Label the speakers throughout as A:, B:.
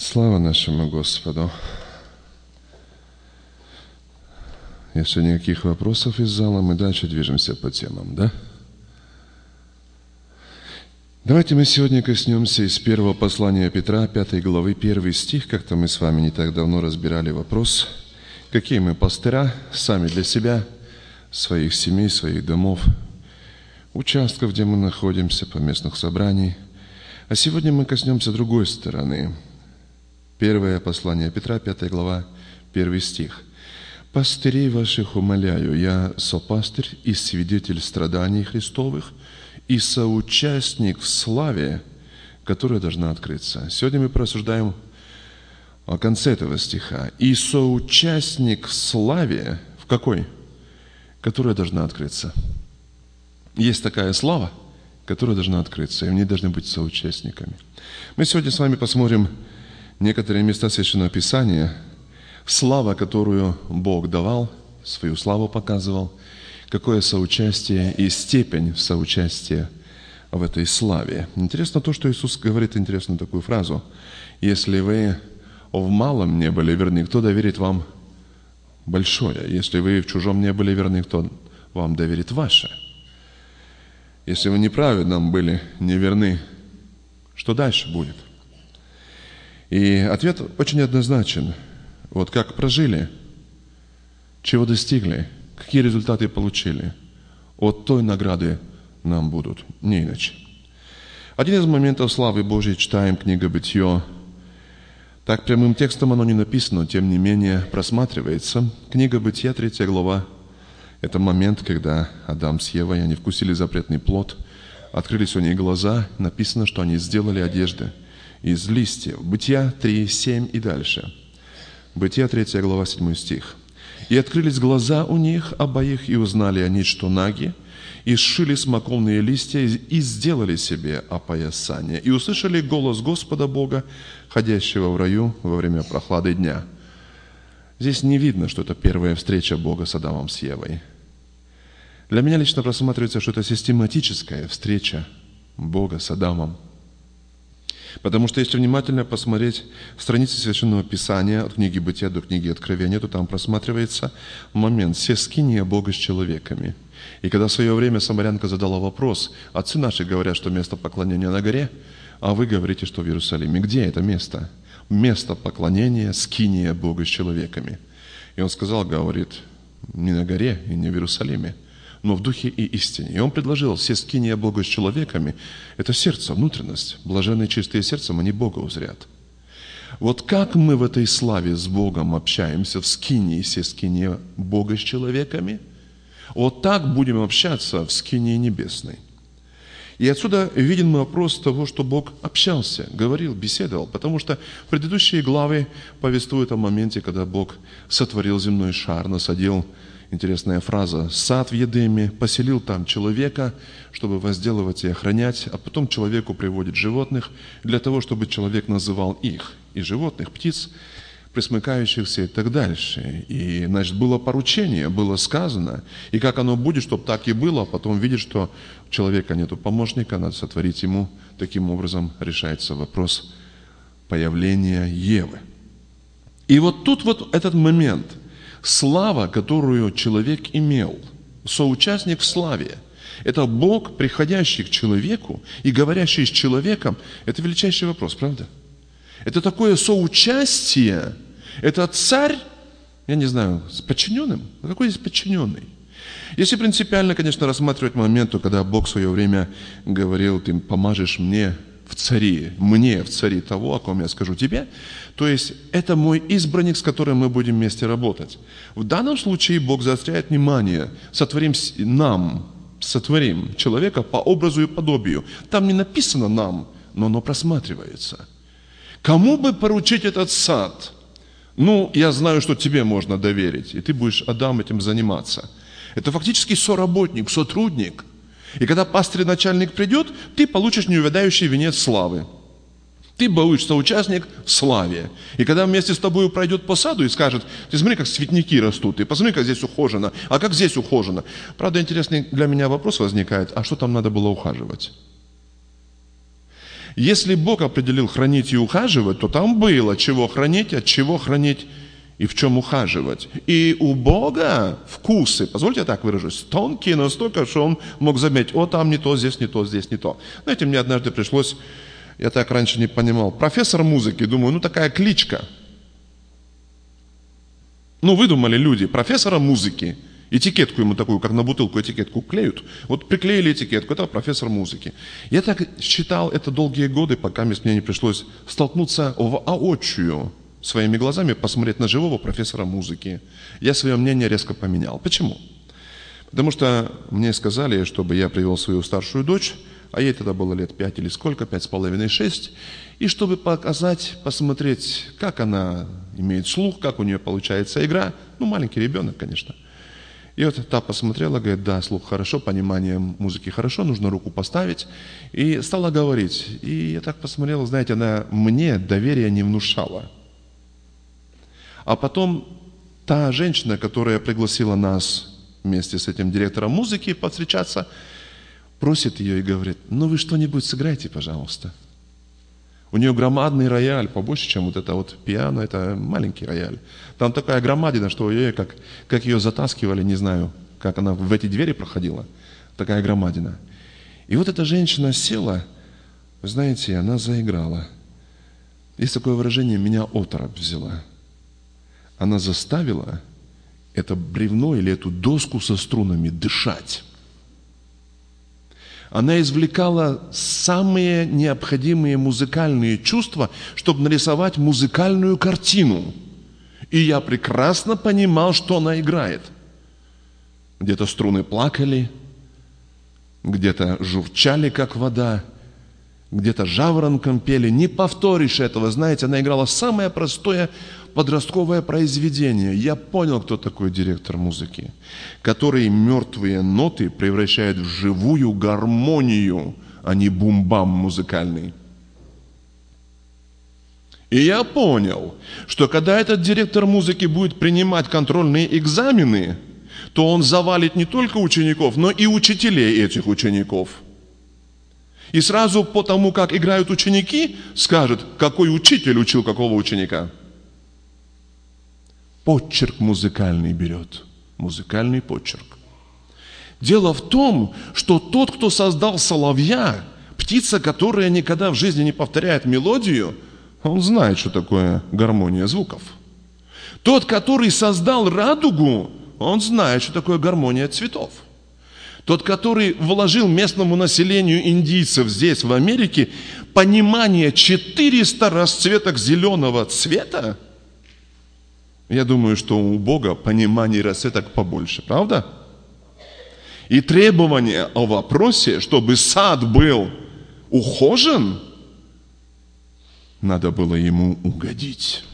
A: Слава нашему Господу! Если никаких вопросов из зала, мы дальше движемся по темам, да? Давайте мы сегодня коснемся из первого послания Петра, 5 главы, 1 стих. Как-то мы с вами не так давно разбирали вопрос, какие мы пастыря сами для себя, своих семей, своих домов, участков, где мы находимся, поместных собраний. А сегодня мы коснемся другой стороны. Первое послание Петра, 5 глава, 1 стих. «Пастырей ваших умоляю, я сопастырь и свидетель страданий Христовых и соучастник в славе, которая должна открыться». Сегодня мы порассуждаем о конце этого стиха. «И соучастник в славе», в какой? Которая должна открыться. Есть такая слава, которая должна открыться, и в ней должны быть соучастниками. Мы сегодня с вами посмотрим некоторые места Священного Писания, слава, которую Бог давал, свою славу показывал, какое соучастие и степень соучастия в этой славе. Интересно то, что Иисус говорит, интересную такую фразу. «Если вы в малом не были верны, кто доверит вам большое? Если вы в чужом не были верны, кто вам доверит ваше? Если вы неправедном были неверны, что дальше будет?» И ответ очень однозначен. Вот как прожили, чего достигли, какие результаты получили, от той награды нам будут, не иначе. Один из моментов славы Божьей читаем книга «Бытие». Так прямым текстом оно не написано, тем не менее просматривается. Книга «Бытие», 3 глава. Это момент, когда Адам с Евой, они вкусили запретный плод, открылись у них глаза, написано, что они сделали одежды из листьев. Бытие 3, 7 и дальше. Бытие 3 глава, 7 стих. «И открылись глаза у них обоих, и узнали они, что наги, и сшили смоковные листья, и сделали себе опоясание, и услышали голос Господа Бога, ходящего в раю во время прохлады дня». Здесь не видно, что это первая встреча Бога с Адамом, с Евой. Для меня лично просматривается, что это систематическая встреча Бога с Адамом. Потому что если внимательно посмотреть страницы Священного Писания от книги Бытия до книги Откровения, то там просматривается момент «сескиния Бога с человеками». И когда в свое время самарянка задала вопрос, отцы наши говорят, что место поклонения на горе, а вы говорите, что в Иерусалиме. Где это место? Место поклонения, скиния Бога с человеками. И он сказал, говорит, не на горе и не в Иерусалиме, но в духе и истине. И он предложил, все скиния Бога с человеками – это сердце, внутренность. Блаженные чистые сердцем, они Бога узрят. Вот как мы в этой славе с Богом общаемся, в скинии, все скиния Бога с человеками, вот так будем общаться в скинии небесной. И отсюда виден вопрос того, что Бог общался, говорил, беседовал, потому что предыдущие главы повествуют о моменте, когда Бог сотворил земной шар, насадил, интересная фраза, сад в Едеме, поселил там человека, чтобы возделывать и охранять, а потом человеку приводит животных для того, чтобы человек называл их, и животных, птиц, пресмыкающихся и так дальше. И, значит, было поручение, было сказано, и как оно будет, чтобы так и было, а потом видит, что у человека нету помощника, надо сотворить ему. Таким образом решается вопрос появления Евы. И вот тут вот этот момент, слава, которую человек имел, соучастник в славе, это Бог, приходящий к человеку и говорящий с человеком, это величайший вопрос, правда? Это такое соучастие, это царь, я не знаю, с подчиненным? А какой здесь подчиненный? Если принципиально, конечно, рассматривать момент, то когда Бог в свое время говорил, ты помажешь мне в цари того, о ком я скажу тебе, то есть это мой избранник, с которым мы будем вместе работать. В данном случае Бог заостряет внимание, сотворим человека по образу и подобию. Там не написано нам, но оно просматривается. Кому бы поручить этот сад? Ну, я знаю, что тебе можно доверить, и ты будешь, Адам, этим заниматься. Это фактически соработник, сотрудник. И когда пастырь начальник придет, ты получишь неувядающий венец славы. Ты будешь соучастник в славе. И когда вместе с тобой пройдет по саду и скажет, ты смотри, как цветники растут, и посмотри, как здесь ухожено, а как здесь ухожено. Правда, интересный для меня вопрос возникает, а что там надо было ухаживать? Если Бог определил хранить и ухаживать, то там было, чего хранить, от чего хранить и в чем ухаживать. И у Бога вкусы, позвольте я так выражусь, тонкие настолько, что Он мог заметить, о, там не то, здесь не то, здесь не то. Знаете, мне однажды пришлось, я так раньше не понимал, профессор музыки, думаю, такая кличка. Выдумали люди, профессора музыки. Этикетку ему такую, как на бутылку этикетку клеют. Вот приклеили этикетку, это профессор музыки. Я так считал это долгие годы, пока мне не пришлось столкнуться воочию, своими глазами посмотреть на живого профессора музыки. Я свое мнение резко поменял. Почему? Потому что мне сказали, чтобы я привел свою старшую дочь, а ей тогда было лет 5 или сколько, 5,5, 6, и чтобы показать, посмотреть, как она имеет слух, как у нее получается игра. Маленький ребенок, конечно. И вот та посмотрела, говорит, да, слух хорошо, понимание музыки хорошо, нужно руку поставить. И стала говорить. И я так посмотрел, знаете, она мне доверия не внушала. А потом та женщина, которая пригласила нас вместе с этим директором музыки повстречаться, просит ее и говорит, вы что-нибудь сыграйте, пожалуйста. У нее громадный рояль, побольше, чем вот это вот пиано, это маленький рояль. Там такая громадина, что как ее затаскивали, не знаю, как она в эти двери проходила, такая громадина. И вот эта женщина села, вы знаете, она заиграла. Есть такое выражение, меня оторопь взяла. Она заставила это бревно или эту доску со струнами дышать. Она извлекала самые необходимые музыкальные чувства, чтобы нарисовать музыкальную картину. И я прекрасно понимал, что она играет. Где-то струны плакали, где-то журчали, как вода, где-то жаворонком пели. Не повторишь этого, знаете, она играла самое простое подростковое произведение. Я понял, кто такой директор музыки, который мертвые ноты превращает в живую гармонию, а не бум-бам музыкальный. И я понял, что когда этот директор музыки будет принимать контрольные экзамены, то он завалит не только учеников, но и учителей этих учеников. И сразу по тому, как играют ученики, скажет, какой учитель учил какого ученика. Почерк музыкальный берет. Музыкальный почерк. Дело в том, что тот, кто создал соловья, птица, которая никогда в жизни не повторяет мелодию, он знает, что такое гармония звуков. Тот, который создал радугу, он знает, что такое гармония цветов. Тот, который вложил местному населению индийцев здесь, в Америке, понимание 400 расцветок зеленого цвета, я думаю, что у Бога понимание расцветок побольше, правда? И требование о вопросе, чтобы сад был ухожен, надо было ему угодить.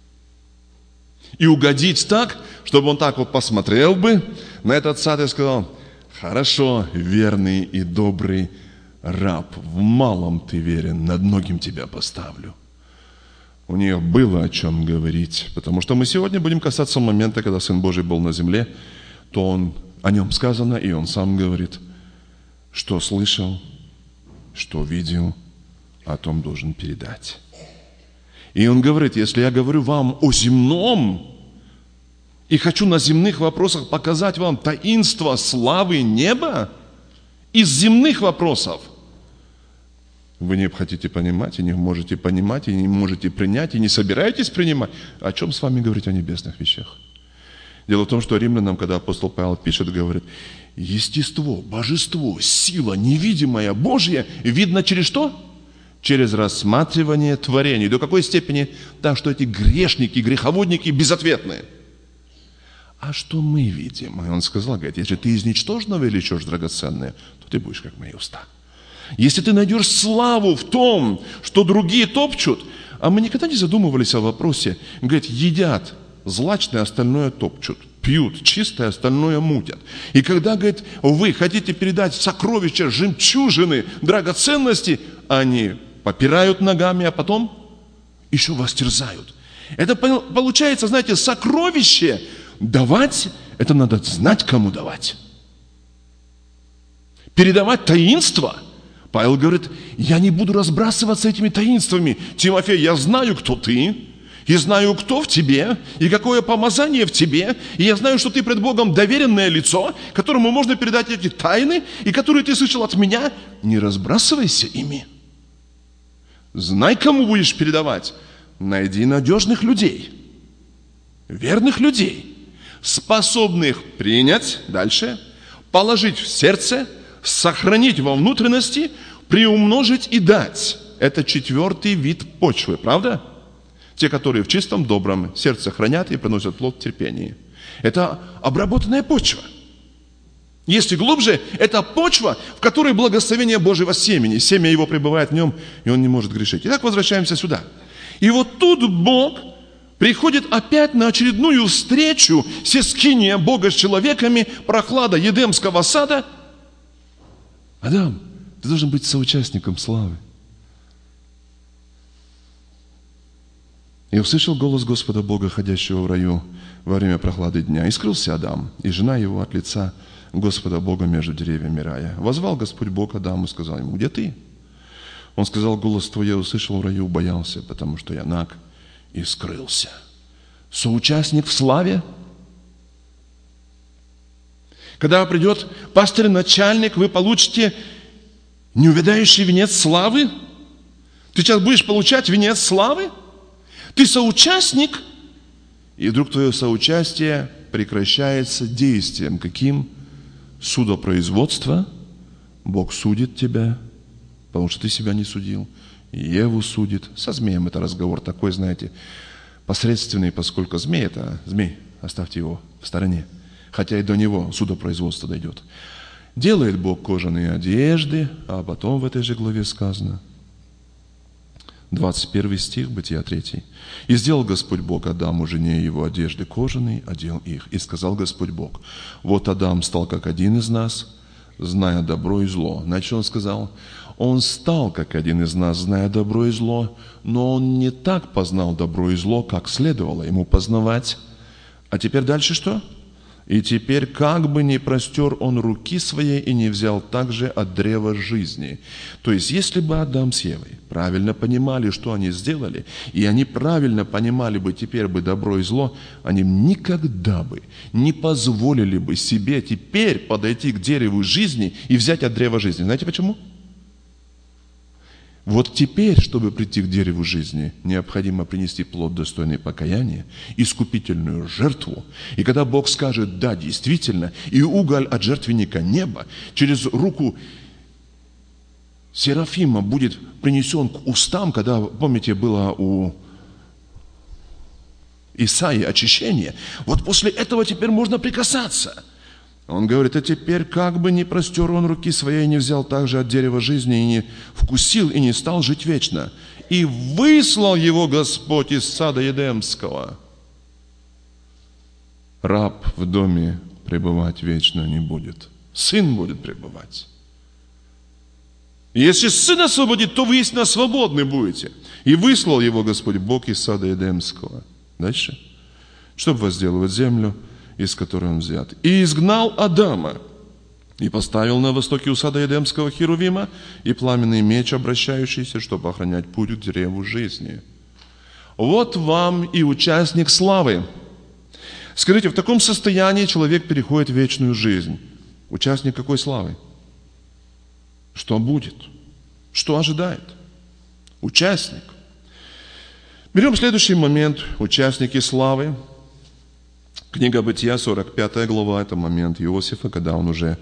A: И угодить так, чтобы он так вот посмотрел бы на этот сад и сказал, хорошо, верный и добрый раб, в малом ты верен, над многим тебя поставлю. У нее было о чем говорить, потому что мы сегодня будем касаться момента, когда Сын Божий был на земле, то о нем сказано, и он сам говорит, что слышал, что видел, о том должен передать. И он говорит, если я говорю вам о земном, и хочу на земных вопросах показать вам таинство славы неба, из земных вопросов, вы не хотите понимать, и не можете понимать, и не можете принять, и не собираетесь принимать. О чем с вами говорить о небесных вещах? Дело в том, что римлянам, когда апостол Павел пишет, говорит, естество, божество, сила невидимая, Божья, видно через что? Через рассматривание творений. До какой степени? Да, что эти грешники, греховодники безответные. А что мы видим? И он сказал, говорит, если ты из ничтожного величешь драгоценное, то ты будешь как мои уста. Если ты найдешь славу в том, что другие топчут, а мы никогда не задумывались о вопросе, говорит, едят злачное, остальное топчут, пьют чистое, остальное мутят. И когда, говорит, вы хотите передать сокровища, жемчужины, драгоценности, они попирают ногами, а потом еще вас терзают. Это получается, знаете, сокровище давать, это надо знать, кому давать. Передавать таинство, Павел говорит, я не буду разбрасываться этими таинствами. Тимофей, я знаю, кто ты, и знаю, кто в тебе, и какое помазание в тебе, и я знаю, что ты пред Богом доверенное лицо, которому можно передать эти тайны, и которые ты слышал от меня. Не разбрасывайся ими. Знай, кому будешь передавать. Найди надежных людей, верных людей, способных принять, дальше, положить в сердце, сохранить во внутренности, приумножить и дать. Это 4-й вид почвы, правда? Те, которые в чистом, добром сердце хранят и приносят плод в терпении. Это обработанная почва. Если глубже, это почва, в которой благословение Божьего семени. Семя его пребывает в нем, и он не может грешить. Итак, возвращаемся сюда. И вот тут Бог приходит опять на очередную встречу сескиния Бога с человеками, прохлада Едемского сада. Адам, ты должен быть соучастником славы. И услышал голос Господа Бога, ходящего в раю во время прохлады дня. И скрылся Адам, и жена его от лица Господа Бога между деревьями рая. Возвал Господь Бог Адаму и сказал ему, где ты? Он сказал, голос твой я услышал в раю, боялся, потому что я наг, и скрылся. Соучастник в славе. Когда придет пастырь-начальник, вы получите неувядающий венец славы. Ты сейчас будешь получать венец славы. Ты соучастник, и вдруг твое соучастие прекращается действием. Каким? Судопроизводство. Бог судит тебя, потому что ты себя не судил. И Еву судит. Со змеем это разговор такой, знаете, посредственный, поскольку змей это змей. Оставьте его в стороне. Хотя и до него судопроизводство дойдет. Делает Бог кожаные одежды, а потом в этой же главе сказано, 21 стих, Бытия 3. «И сделал Господь Бог Адаму, жене его, одежды кожаные, одел их. И сказал Господь Бог, вот Адам стал как один из нас, зная добро и зло». Значит, он сказал, он стал как один из нас, зная добро и зло, но он не так познал добро и зло, как следовало ему познавать. А теперь дальше что? «И теперь, как бы не простер он руки своей и не взял также от древа жизни». То есть, если бы Адам с Евой правильно понимали, что они сделали, и они правильно понимали бы теперь бы добро и зло, они никогда бы не позволили бы себе теперь подойти к дереву жизни и взять от древа жизни. Знаете почему? Вот теперь, чтобы прийти к дереву жизни, необходимо принести плод, достойный покаяния, искупительную жертву. И когда Бог скажет, да, действительно, и уголь от жертвенника неба через руку Серафима будет принесен к устам, когда, помните, было у Исаии очищение, вот после этого теперь можно прикасаться. Он говорит, а теперь как бы не простер он руки своей, не взял также от дерева жизни, и не вкусил, и не стал жить вечно. И выслал его Господь из сада Едемского. Раб в доме пребывать вечно не будет. Сын будет пребывать. И если сын освободит, то вы истинно свободны будете. И выслал его Господь Бог из сада Едемского. Дальше. Чтобы возделывать землю, из которой он взят. И изгнал Адама, и поставил на востоке у сада Едемского херувима и пламенный меч, обращающийся, чтобы охранять путь к древу жизни. Вот вам и участник славы. Скажите, в таком состоянии человек переходит в вечную жизнь. Участник какой славы? Что будет? Что ожидает? Участник. Берем следующий момент. Участники славы. Книга Бытия, 45 глава, это момент Иосифа, когда он уже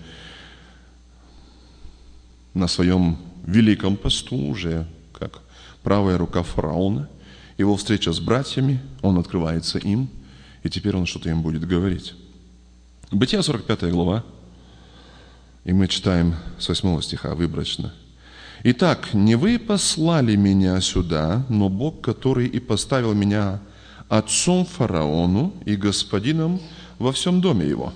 A: на своем великом посту, уже как правая рука фараона, его встреча с братьями, он открывается им, и теперь он что-то им будет говорить. Бытия, 45 глава, и мы читаем с 8 стиха выборочно. «Итак, не вы послали меня сюда, но Бог, который и поставил меня отцом фараону и господином во всем доме его,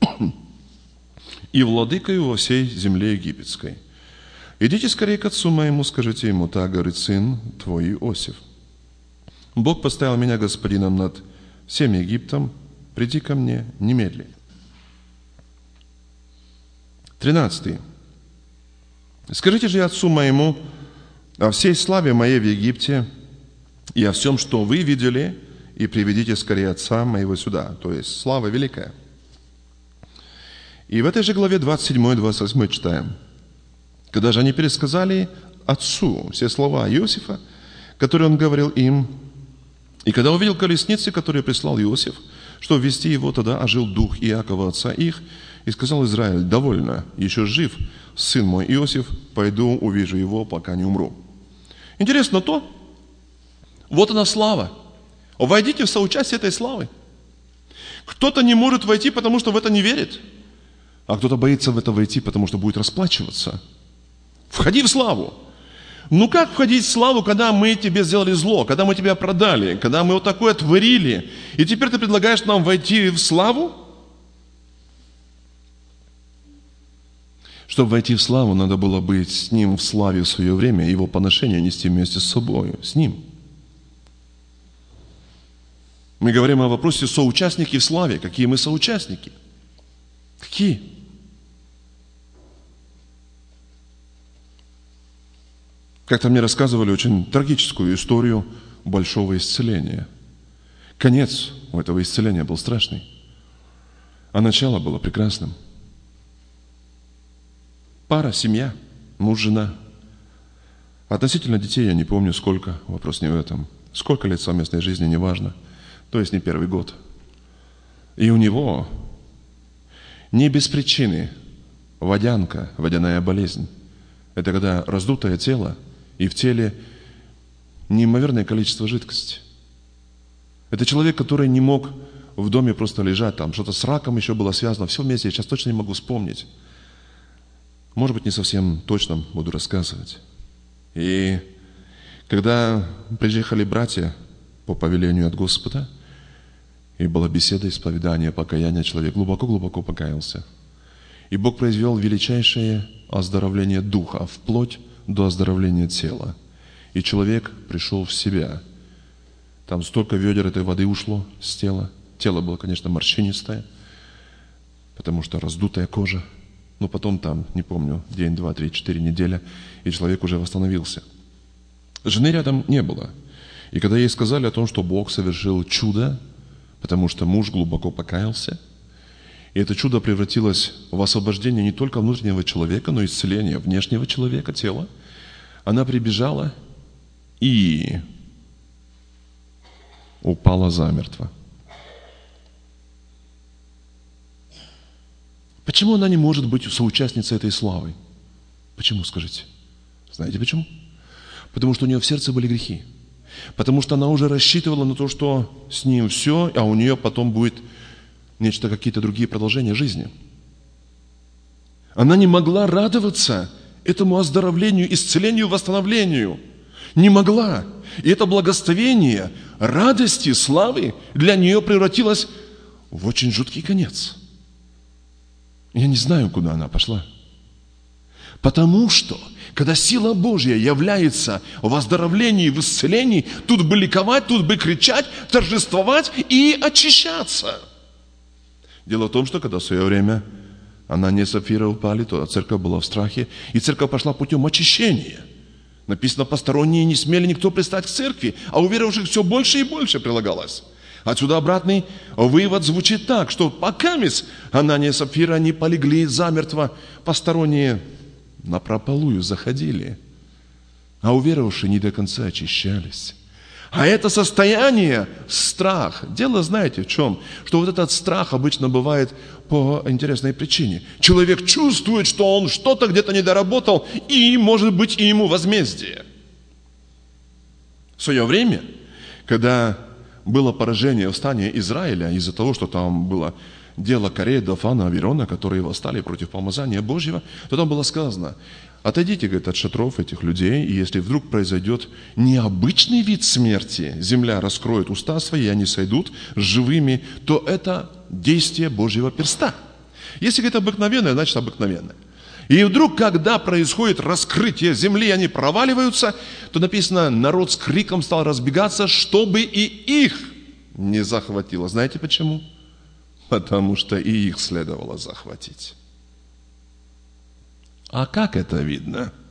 A: и владыкою во всей земле египетской. Идите скорее к отцу моему, скажите ему, так говорит сын твой Иосиф. Бог поставил меня господином над всем Египтом, приди ко мне немедли». 13. Скажите же отцу моему о всей славе моей в Египте и о всем, что вы видели, и приведите скорее отца моего сюда». То есть слава великая. И в этой же главе 27-28 читаем. «Когда же они пересказали отцу все слова Иосифа, которые он говорил им, и когда увидел колесницы, которые прислал Иосиф, чтобы вести его, тогда ожил дух Иакова, отца их, и сказал Израиль: довольно, еще жив сын мой Иосиф, пойду увижу его, пока не умру». Интересно то, вот она слава. Войдите в соучастие этой славы. Кто-то не может войти, потому что в это не верит, а кто-то боится в это войти, потому что будет расплачиваться. Входи в славу. Ну как входить в славу, когда мы тебе сделали зло, когда мы тебя продали, когда мы вот такое творили, и теперь ты предлагаешь нам войти в славу? Чтобы войти в славу, надо было быть с Ним в славе в свое время, Его поношение нести вместе с собой, с Ним. Мы говорим о вопросе соучастники в славе. Какие мы соучастники? Какие? Как-то мне рассказывали очень трагическую историю большого исцеления. Конец у этого исцеления был страшный, а начало было прекрасным. Пара, семья, муж, жена. Относительно детей я не помню сколько, вопрос не в этом. Сколько лет совместной жизни, неважно. То есть не первый год. И у него не без причины водянка, водяная болезнь. Это когда раздутое тело, и в теле неимоверное количество жидкости. Это человек, который не мог в доме просто лежать, там что-то с раком еще было связано, все вместе, я сейчас точно не могу вспомнить. Может быть, не совсем точно буду рассказывать. И когда приехали братья по повелению от Господа, и была беседа, исповедание, покаяние, человек глубоко-глубоко покаялся. И Бог произвел величайшее оздоровление духа, вплоть до оздоровления тела. И человек пришел в себя. Там столько ведер этой воды ушло с тела. Тело было, конечно, морщинистое, потому что раздутая кожа. Но потом там, не помню, день, два, три, 4 недели, и человек уже восстановился. Жены рядом не было. И когда ей сказали о том, что Бог совершил чудо, потому что муж глубоко покаялся, и это чудо превратилось в освобождение не только внутреннего человека, но и исцеление внешнего человека, тела, она прибежала и упала замертво. Почему она не может быть соучастницей этой славы? Почему, скажите? Знаете почему? Потому что у нее в сердце были грехи. Потому что она уже рассчитывала на то, что с ним все, а у нее потом будет нечто, какие-то другие продолжения жизни. Она не могла радоваться этому оздоровлению, исцелению, восстановлению. Не могла. И это благословение радости, славы для нее превратилось в очень жуткий конец. Я не знаю, куда она пошла. Потому что, когда сила Божья является в оздоровлении, в исцелении, тут бы ликовать, тут бы кричать, торжествовать и очищаться. Дело в том, что когда в свое время Анания и Сапфира упали, то церковь была в страхе, и церковь пошла путем очищения. Написано, посторонние не смели никто пристать к церкви, а у верующих все больше и больше прилагалось. Отсюда обратный вывод звучит так, что пока Анания и Сапфира не полегли замертво, посторонние напропалую заходили, а уверовавшие не до конца очищались. А это состояние, страх, дело знаете в чем? Что вот этот страх обычно бывает по интересной причине. Человек чувствует, что он что-то где-то недоработал, и может быть и ему возмездие. В свое время, когда было поражение восстания Израиля из-за того, что там было дело Корея, Дафана, Аверона, которые восстали против помазания Божьего, то там было сказано: отойдите, говорит, от шатров этих людей, и если вдруг произойдет необычный вид смерти, земля раскроет уста свои, и они сойдут живыми, то это действие Божьего перста. Если это обыкновенное, значит обыкновенное. И вдруг, когда происходит раскрытие земли, они проваливаются, то написано, народ с криком стал разбегаться, чтобы и их не захватило. Знаете почему? Потому что и их следовало захватить. А как это видно?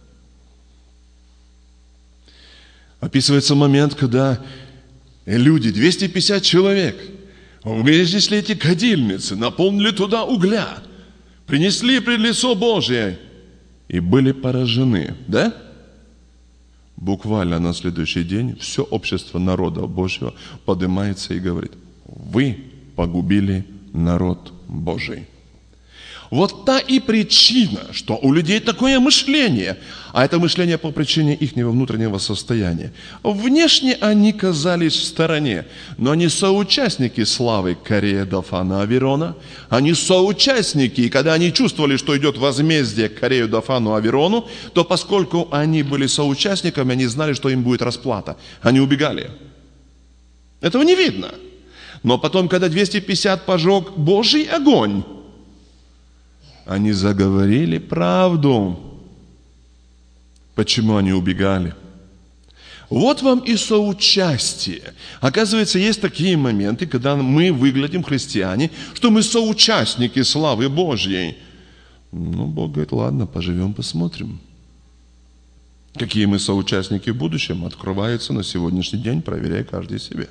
A: Описывается момент, когда люди, 250 человек, вынесли эти кадильницы, наполнили туда угля, принесли пред лицо Божие и были поражены, да? Буквально на следующий день все общество народа Божьего поднимается и говорит: вы погубили народ Божий. Вот та и причина, что у людей такое мышление, а это мышление по причине их внутреннего состояния. Внешне они казались в стороне, но они соучастники славы Корея, Дафана, Аверона. Они соучастники, и когда они чувствовали, что идет возмездие Корею, Дафану, Аверону, то поскольку они были соучастниками, они знали, что им будет расплата. Они убегали. Этого не видно. Но потом, когда 250 пожег Божий огонь, они заговорили правду. Почему они убегали? Вот вам и соучастие. Оказывается, есть такие моменты, когда мы выглядим, христиане, что мы соучастники славы Божьей. Ну, Бог говорит: ладно, поживем, посмотрим. Какие мы соучастники в будущем, открывается на сегодняшний день, проверяя каждый себе.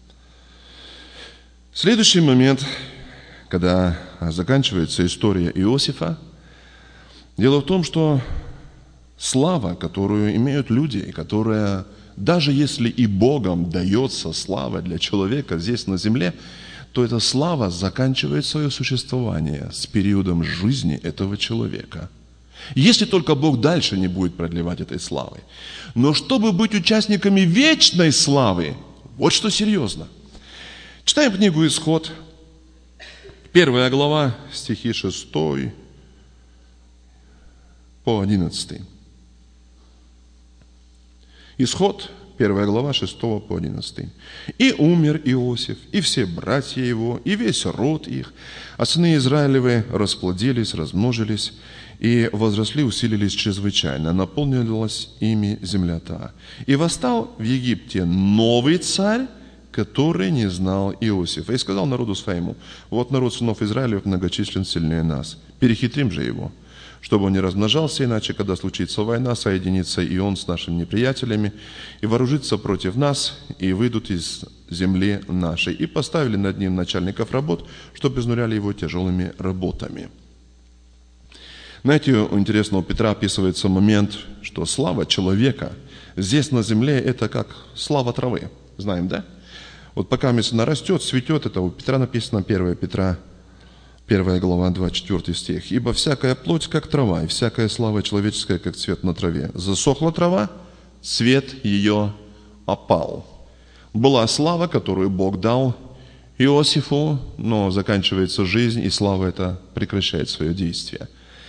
A: Следующий момент, когда заканчивается история Иосифа, дело в том, что слава, которую имеют люди, и которая, даже если и Богом дается слава для человека здесь на земле, то эта слава заканчивает свое существование с периодом жизни этого человека. Если только Бог дальше не будет продлевать этой славы. Но чтобы быть участниками вечной славы, вот что серьезно. Читаем книгу «Исход», 1 глава, стихи 6 по 11. Исход, 1 глава, 6 по 11. «И умер Иосиф, и все братья его, и весь род их, а сыны Израилевы расплодились, размножились, и возросли, усилились чрезвычайно, наполнилась ими земля та. И восстал в Египте новый царь, который не знал Иосифа. И сказал народу своему: вот народ сынов Израилевых многочислен сильнее нас, перехитрим же его, чтобы он не размножался, иначе, когда случится война, соединится и он с нашими неприятелями, и вооружится против нас, и выйдут из земли нашей. И поставили над ним начальников работ, чтобы изнуряли его тяжелыми работами». Знаете, интересно, у Петра описывается момент, что слава человека здесь на земле – это как слава травы. Знаем, да? Вот пока она растет, цветет, это у Петра написано, 1 Петра, 1 глава, 24 стих. «Ибо всякая плоть, как трава, и всякая слава человеческая, как цвет на траве. Засохла трава, цвет ее опал». Была слава, которую Бог дал Иосифу, но заканчивается жизнь, и слава эта прекращает свое действие.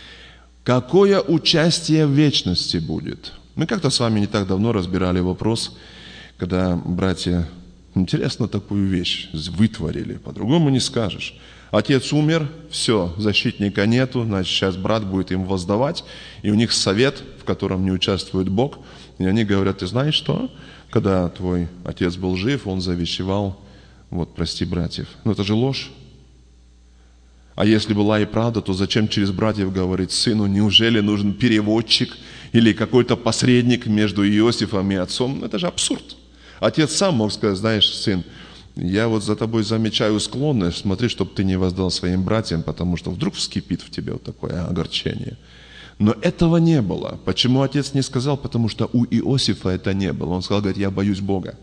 A: Какое участие в вечности будет? Мы как-то с вами не так давно разбирали вопрос, когда братья, интересно, такую вещь вытворили, по-другому не скажешь. Отец умер, все, защитника нету, значит, сейчас брат будет им воздавать, и у них совет, в котором не участвует Бог, и они говорят: ты знаешь что? Когда твой отец был жив, он завещевал, вот, прости братьев. Но это же ложь. А если была и правда, то зачем через братьев говорить сыну? Неужели нужен переводчик или какой-то посредник между Иосифом и отцом? Это же абсурд. Отец сам мог сказать: знаешь, сын, я вот за тобой замечаю склонность, смотри, чтобы ты не воздал своим братьям, потому что вдруг вскипит в тебе вот такое огорчение. Но этого не было. Почему отец не сказал? Потому что у Иосифа это не было. Он сказал: говорит, я боюсь Бога.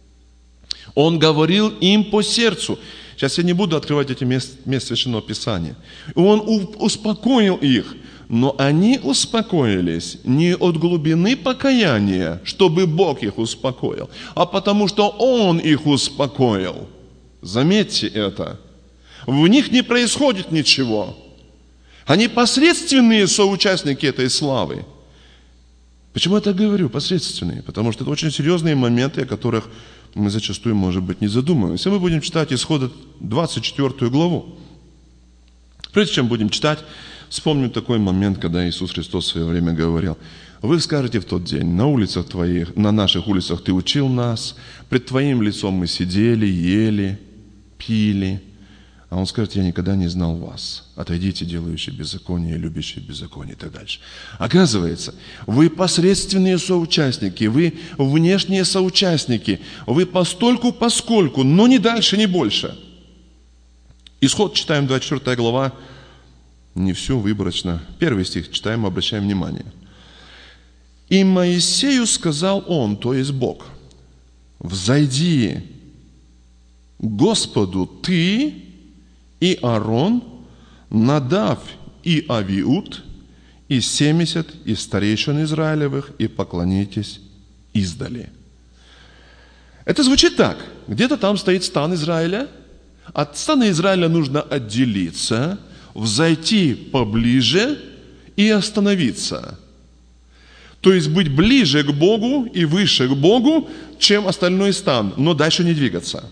A: Он говорил им по сердцу. Сейчас я не буду открывать эти места Священного Писания. Он успокоил их, но они успокоились не от глубины покаяния, чтобы Бог их успокоил, а потому что Он их успокоил. Заметьте это. В них не происходит ничего. Они посредственные соучастники этой славы. Почему я так говорю? Посредственные. Потому что это очень серьезные моменты, о которых мы зачастую, может быть, не задумываемся. Мы будем читать Исход 24 главу. Прежде чем будем читать, вспомним такой момент, когда Иисус Христос в свое время говорил: вы скажете в тот день: на улицах твоих, на наших улицах ты учил нас, пред твоим лицом мы сидели, ели, пили, А он скажет: я никогда не знал вас. Отойдите, делающие беззаконие, любящие беззаконие и так дальше. Оказывается, вы посредственные соучастники, вы внешние соучастники, вы постольку, поскольку, но не дальше, не больше. Исход читаем, 24 глава, не всю, выборочно. 1 стих читаем, обращаем внимание. «И Моисею сказал он, то есть Бог, взойди к Господу ты и Аарон, Надав и Авиуд, и 70 из старейшин Израилевых, и поклонитесь издали». Это звучит так. Где-то там стоит стан Израиля. От стана Израиля нужно отделиться, взойти поближе и остановиться. То есть быть ближе к Богу и выше к Богу, чем остальной стан, но дальше не двигаться.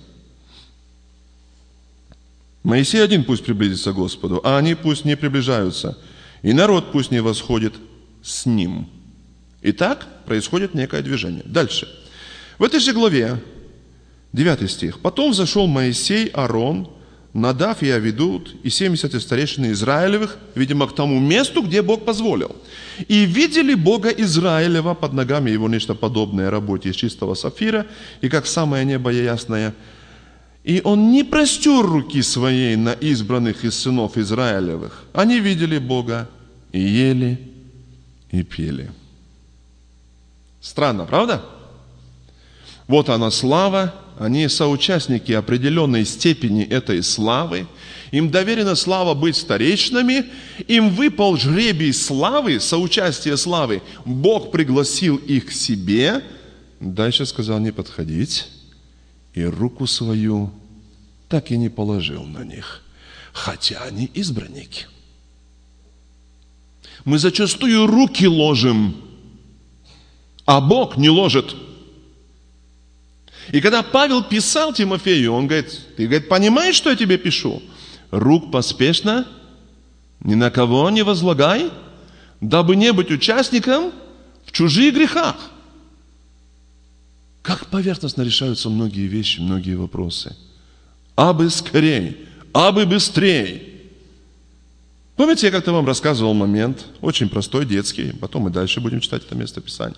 A: Моисей один пусть приблизится к Господу, а они пусть не приближаются, и народ пусть не восходит с ним. И так происходит некое движение. Дальше. В этой же главе, 9 стих. «Потом взошел Моисей, Аарон, Надав и Авидуд, и 70 из старейшин Израилевых, видимо, к тому месту, где Бог позволил. И видели Бога Израилева, под ногами его нечто подобное работе из чистого сапфира, и как самое небо ясное. И он не простер руки своей на избранных из сынов Израилевых. Они видели Бога и ели, и пели». Странно, правда? Вот она слава, они соучастники определенной степени этой славы, им доверена слава быть старейшинами, им выпал жребий славы, соучастие славы, Бог пригласил их к себе, дальше сказал не подходить, и руку свою так и не положил на них, хотя они избранники. Мы зачастую руки ложим, а Бог не ложит. И когда Павел писал Тимофею, он говорит: ты, говорит, понимаешь, что я тебе пишу? Рук поспешно, ни на кого не возлагай, дабы не быть участником в чужих грехах. Как поверхностно решаются многие вещи, многие вопросы. Абы скорей, абы быстрей. Помните, я как-то вам рассказывал момент, очень простой, детский, потом мы дальше будем читать это место Писания.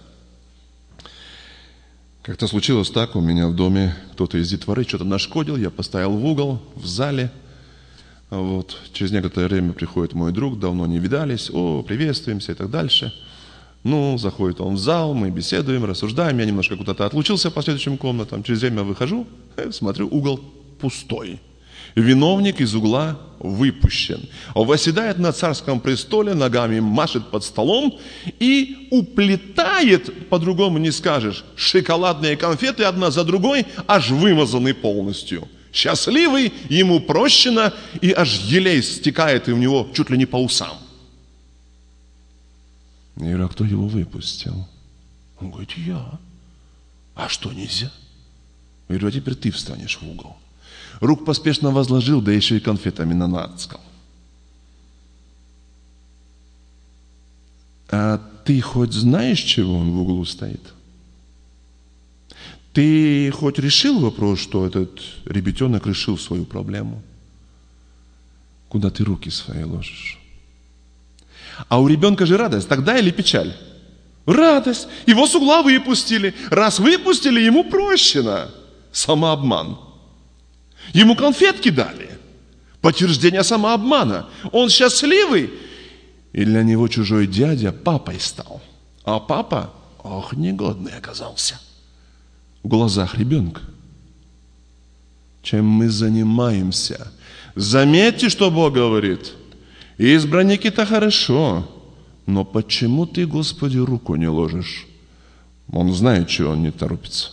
A: Как-то случилось так, у меня в доме кто-то из детворы что-то нашкодил, я поставил в угол, в зале. Вот. Через некоторое время приходит мой друг, давно не видались, приветствуемся и так дальше. Заходит он в зал, мы беседуем, рассуждаем, я немножко куда-то отлучился по следующим комнатам, через время выхожу, смотрю, угол пустой. Виновник из угла выпущен. Восседает на царском престоле, ногами машет под столом и уплетает, по-другому не скажешь, шоколадные конфеты одна за другой, аж вымазанный полностью. Счастливый, ему прощено, и аж елей стекает и у него чуть ли не по усам. Я говорю: а кто его выпустил? Он говорит: я. А что, нельзя? Я говорю: а теперь ты встанешь в угол. Рук поспешно возложил, да еще и конфетами нанацкал. А ты хоть знаешь, чего он в углу стоит? Ты хоть решил вопрос, что этот ребятенок решил свою проблему? Куда ты руки свои ложишь? А у ребенка же радость, тогда или печаль? Радость. Его с угла выпустили. Раз выпустили, ему прощено. Самообман. Ему конфетки дали. Подтверждение самообмана. Он счастливый. И для него чужой дядя папой стал. А папа, негодный оказался. В глазах ребенка. Чем мы занимаемся? Заметьте, что Бог говорит. Избранники-то хорошо, но почему ты, Господи, руку не ложишь? Он знает, чего он не торопится.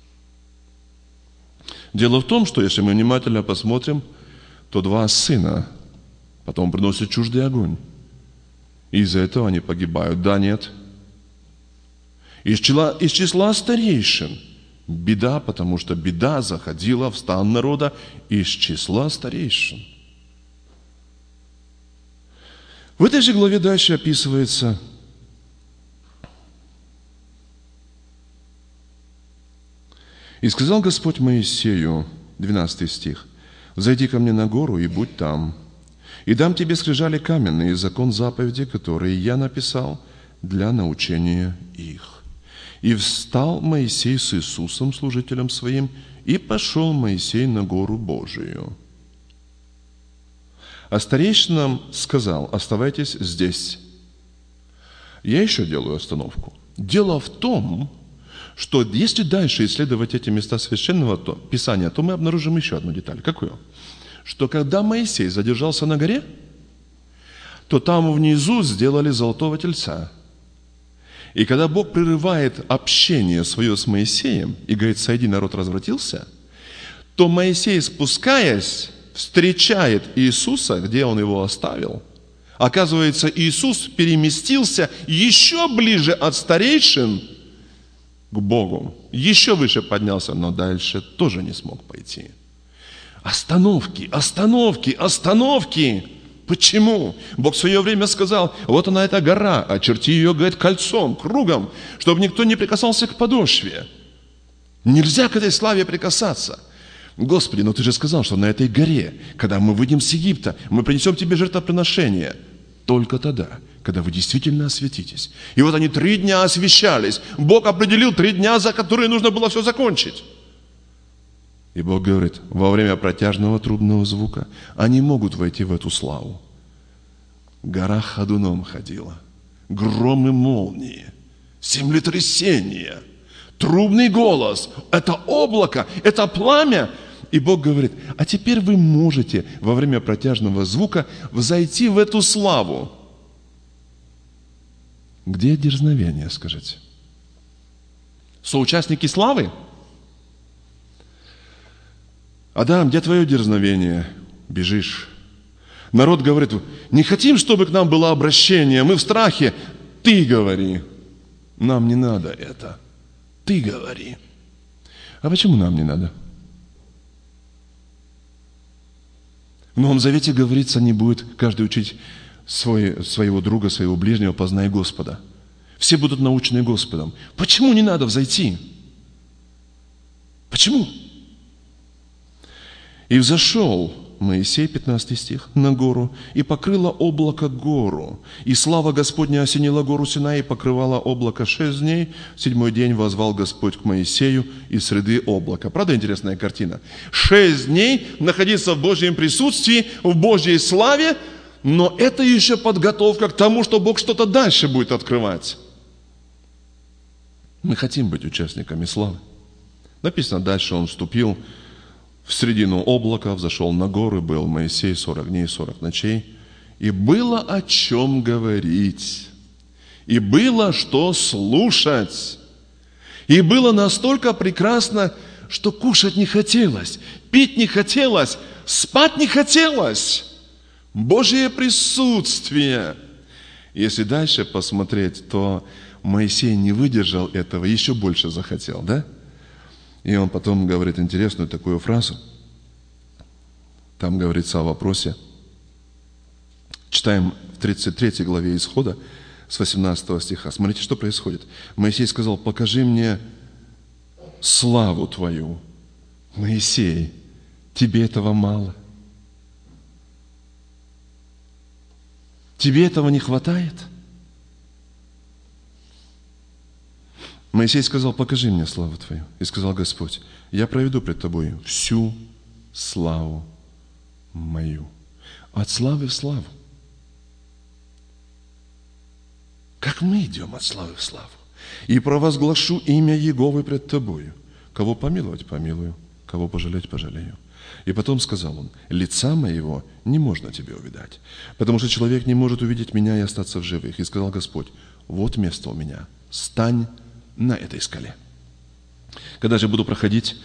A: Дело в том, что если мы внимательно посмотрим, то 2 сына потом приносят чуждый огонь. И из-за этого они погибают. Да, нет? Из числа старейшин. Беда, потому что беда заходила в стан народа из числа старейшин. В этой же главе дальше описывается: «И сказал Господь Моисею», 12 стих, Зайди ко мне на гору и будь там, и дам тебе скрижали каменные и закон заповеди, которые я написал для научения их». И встал Моисей с Иисусом, служителем своим, и пошел Моисей на гору Божию. А старейшинам сказал: «Оставайтесь здесь». Я еще делаю остановку. Дело в том, что если дальше исследовать эти места Священного Писания, то мы обнаружим еще одну деталь. Какую? Что когда Моисей задержался на горе, то там внизу сделали золотого тельца. И когда Бог прерывает общение свое с Моисеем и говорит: «Сойди, народ развратился», то Моисей, спускаясь, встречает Иисуса, где он его оставил. Оказывается, Иисус переместился еще ближе от старейшин к Богу. Еще выше поднялся, но дальше тоже не смог пойти. Остановки, остановки, остановки. Почему? Бог в свое время сказал: вот она, эта гора, очерти ее, говорит, кольцом, кругом, чтобы никто не прикасался к подошве. Нельзя к этой славе прикасаться. Господи, но Ты же сказал, что на этой горе, когда мы выйдем с Египта, мы принесем Тебе жертвоприношение. Только тогда, когда вы действительно осветитесь. И вот они 3 дня освящались. Бог определил 3 дня, за которые нужно было все закончить. И Бог говорит: во время протяжного трубного звука они могут войти в эту славу. Гора ходуном ходила, громы, молнии, землетрясения, трубный голос, это облако, это пламя. И Бог говорит: а теперь вы можете во время протяжного звука взойти в эту славу. Где дерзновение, скажите? Соучастники славы? Адам, где твое дерзновение? Бежишь. Народ говорит: не хотим, чтобы к нам было обращение, мы в страхе. Ты говори. Нам не надо это. Ты говори. А почему нам не надо? В Новом Завете говорится: не будет каждый учить своего друга, своего ближнего, познай Господа. Все будут научены Господом. Почему не надо взойти? Почему? «И взошел Моисей», 15 стих, «на гору, и покрыло облако гору, и слава Господня осенила гору Синай, и покрывало облако 6 дней. В 7-й день воззвал Господь к Моисею из среды облака». Правда интересная картина? 6 дней находиться в Божьем присутствии, в Божьей славе, но это еще подготовка к тому, что Бог что-то дальше будет открывать. Мы хотим быть участниками славы. Написано дальше: он вступил в середину облака, взошел на горы, был Моисей 40 дней, 40 ночей. И было о чем говорить, и было что слушать. И было настолько прекрасно, что кушать не хотелось, пить не хотелось, спать не хотелось. Божье присутствие. Если дальше посмотреть, то Моисей не выдержал этого, еще больше захотел, да? И он потом говорит интересную такую фразу. Там говорится о вопросе. Читаем в 33 главе Исхода с 18 стиха. Смотрите, что происходит. Моисей сказал: покажи мне славу Твою. Моисей, тебе этого мало? Тебе этого не хватает? Моисей сказал: покажи мне славу Твою. И сказал Господь: я проведу пред Тобою всю славу мою. От славы в славу. Как мы идем от славы в славу. И провозглашу имя Иеговы пред Тобою. Кого помиловать, помилую, кого пожалеть, пожалею. И потом сказал он: лица моего не можно тебе увидать, потому что человек не может увидеть меня и остаться в живых. И сказал Господь: вот место у меня, стань на этой скале. Когда же будет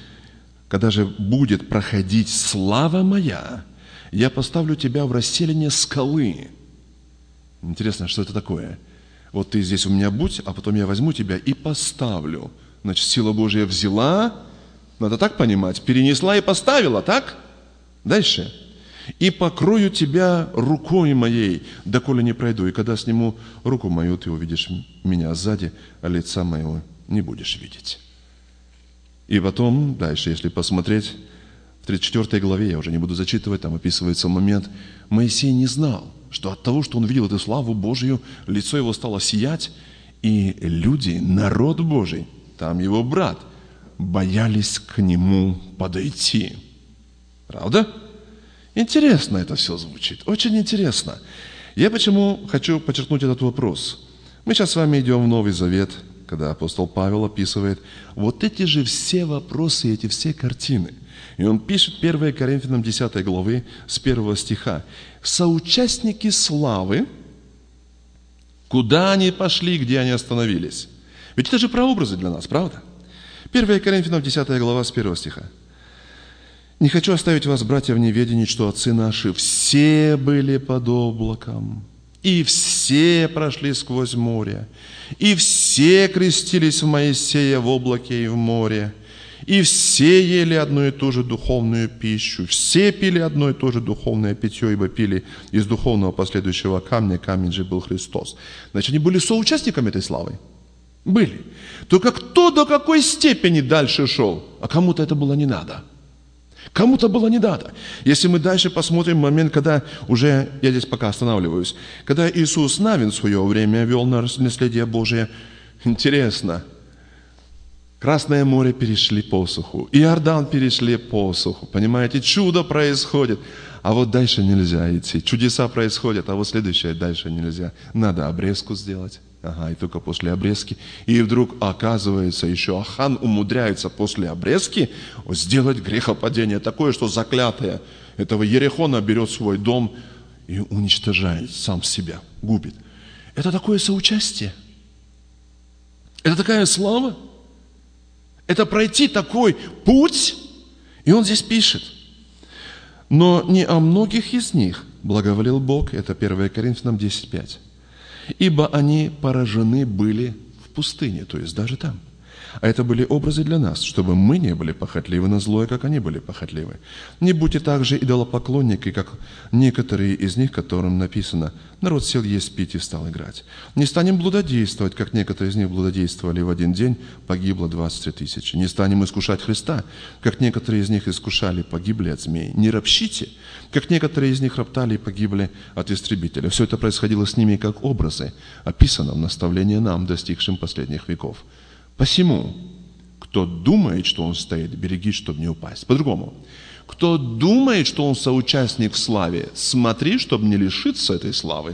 A: проходить слава моя, я поставлю тебя в расселение скалы. Интересно, что это такое? Вот ты здесь у меня будь, а потом я возьму тебя и поставлю. Значит, сила Божья взяла, надо так понимать, перенесла и поставила, так? Дальше. И покрою тебя рукой моей, доколе не пройду. И когда сниму руку мою, ты увидишь меня сзади, а лица моего не будешь видеть. И потом, дальше, если посмотреть, В 34 главе, я уже не буду зачитывать, там описывается момент, Моисей не знал, что от того, что он видел эту славу Божию, лицо его стало сиять, и люди, народ Божий, там его брат, боялись к нему подойти. Правда? Интересно это все звучит, очень интересно. Я почему хочу подчеркнуть этот вопрос. Мы сейчас с вами идем в Новый Завет, когда апостол Павел описывает вот эти же все вопросы, эти все картины. И он пишет 1 Коринфянам 10 главы с 1 стиха. «Соучастники славы, куда они пошли, где они остановились?» Ведь это же прообразы для нас, правда? 1 Коринфянам 10 глава с 1 стиха. «Не хочу оставить вас, братья, в неведении, что отцы наши все были под облаком, и все прошли сквозь море, и все крестились в Моисея в облаке и в море, и все ели одну и ту же духовную пищу, все пили одно и то же духовное питье, ибо пили из духовного последующего камня, камень же был Христос». Значит, они были соучастниками этой славы? Были. Только кто до какой степени дальше шел? А кому-то это было не надо. Кому-то было не надо. Если мы дальше посмотрим момент, когда уже, я здесь пока останавливаюсь, когда Иисус Навин в свое время вел наследие Божие, интересно, Красное море перешли посуху, Иордан перешли посуху, понимаете, чудо происходит, а вот дальше нельзя идти, чудеса происходят, а вот следующее дальше нельзя, надо обрезку сделать. Ага, и только после обрезки. И вдруг, оказывается, еще Ахан умудряется после обрезки сделать грехопадение такое, что заклятое этого Ерехона берет свой дом и уничтожает сам себя, губит. Это такое соучастие. Это такая слава. Это пройти такой путь. И он здесь пишет. «Но не о многих из них благоволил Бог». Это 1 Коринфянам 10:5. «Ибо они поражены были в пустыне», то есть даже там. А это были образы для нас, чтобы мы не были похотливы на злое, как они были похотливы. Не будьте также идолопоклонники, как некоторые из них, которым написано: «Народ сел есть, пить и стал играть». Не станем блудодействовать, как некоторые из них блудодействовали, в один день погибло 23 тысячи. Не станем искушать Христа, как некоторые из них искушали, погибли от змей. Не ропщите, как некоторые из них роптали и погибли от истребителя. Все это происходило с ними как образы, описано в наставлении нам, достигшим последних веков. Посему, кто думает, что он стоит, берегись, чтобы не упасть. По-другому, кто думает, что он соучастник в славе, смотри, чтобы не лишиться этой славы.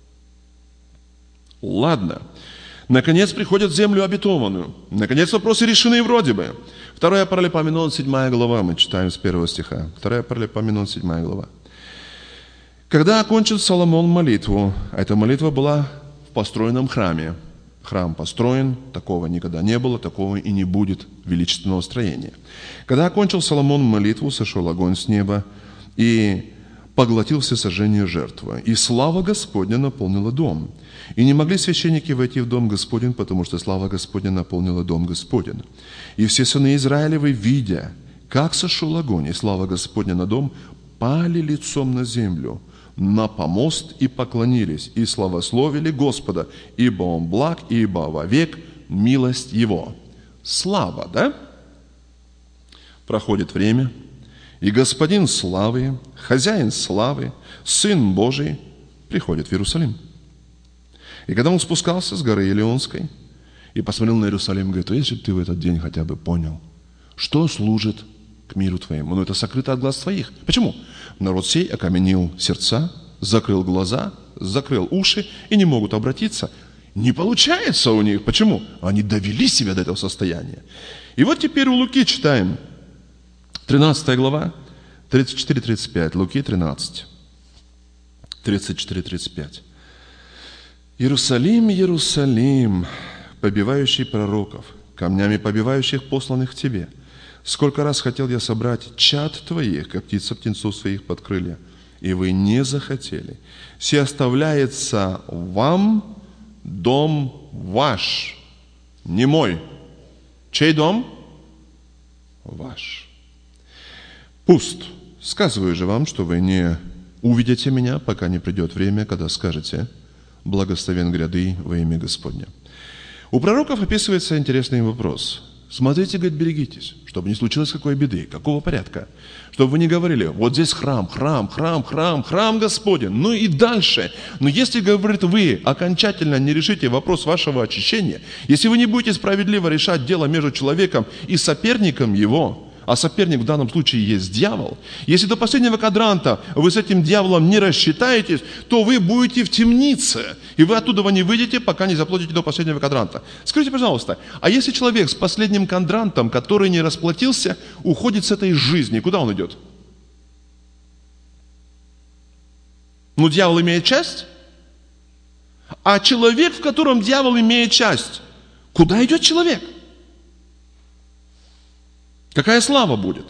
A: Ладно. Наконец приходят в землю обетованную. Наконец вопросы решены вроде бы. 2 Паралипоменон, 7 глава, мы читаем с 1 стиха. 2 Паралипоменон, 7 глава. «Когда окончил Соломон молитву», а эта молитва была в построенном храме. Храм построен, такого никогда не было, такого и не будет величественного строения. Когда окончил Соломон молитву, сошел огонь с неба и поглотил всесожжение жертвы. И слава Господня наполнила дом. И не могли священники войти в дом Господень, потому что слава Господня наполнила дом Господень. И все сыны Израилевы, видя, как сошел огонь и слава Господня на дом, пали лицом на землю, на помост и поклонились, и славословили Господа, ибо Он благ, ибо вовек милость Его». Слава, да? Проходит время, и Господин славы, хозяин славы, Сын Божий приходит в Иерусалим. И когда Он спускался с горы Илионской и посмотрел на Иерусалим, говорит: если бы ты в этот день хотя бы понял, что служит к миру твоему. Но это сокрыто от глаз твоих. Почему? Народ сей окаменил сердца, закрыл глаза, закрыл уши и не могут обратиться. Не получается у них. Почему? Они довели себя до этого состояния. И вот теперь у Луки читаем. 13 глава, 34-35. Луки 13. 34-35. «Иерусалим, Иерусалим, побивающий пророков, камнями побивающих посланных к тебе. Сколько раз хотел я собрать чад твоих, как птица птенцов своих под крылья, и вы не захотели. Се оставляется вам дом ваш, не мой». Чей дом? Ваш. «Пуст. Сказываю же вам, что вы не увидите меня, пока не придет время, когда скажете: благословен гряды во имя Господня». У пророков описывается интересный вопрос. смотрите, говорит, берегитесь, чтобы не случилось какой беды, какого порядка. Чтобы вы не говорили, вот здесь храм Господень, ну и дальше. Но если, говорит, вы окончательно не решите вопрос вашего очищения, если вы не будете справедливо решать дело между человеком и соперником его, а соперник в данном случае есть дьявол, если до последнего квадранта вы с этим дьяволом не рассчитаетесь, то вы будете в темнице, и вы оттуда не выйдете, пока не заплатите до последнего квадранта. Скажите, пожалуйста, а если человек с последним квадрантом, который не расплатился, уходит с этой жизни, куда он идет? Ну, дьявол имеет часть, а человек, в котором дьявол имеет часть, куда идет человек? Какая слава будет?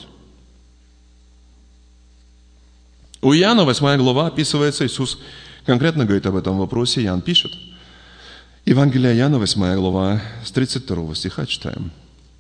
A: У Иоанна 8 глава описывается, Иисус конкретно говорит об этом вопросе, Иоанн пишет. Евангелие Иоанна 8 глава с 32 стиха читаем.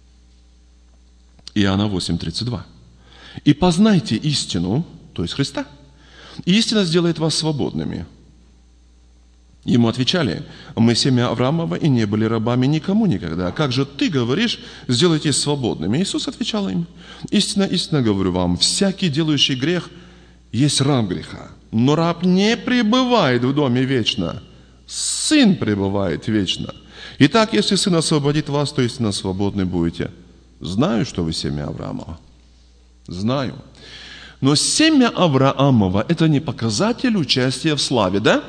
A: Иоанна 8:32. «И познайте истину, то есть Христа, и истина сделает вас свободными». Ему отвечали: «Мы семя Авраамова и не были рабами никому никогда. Как же ты говоришь, сделайтесь свободными?» Иисус отвечал им: «Истинно, истинно говорю вам, всякий, делающий грех, есть раб греха. Но раб не пребывает в доме вечно, сын пребывает вечно. Итак, если сын освободит вас, то истинно свободны будете. Знаю, что вы семя Авраамова». Знаю. Но семя Авраамова – это не показатель участия в славе, да?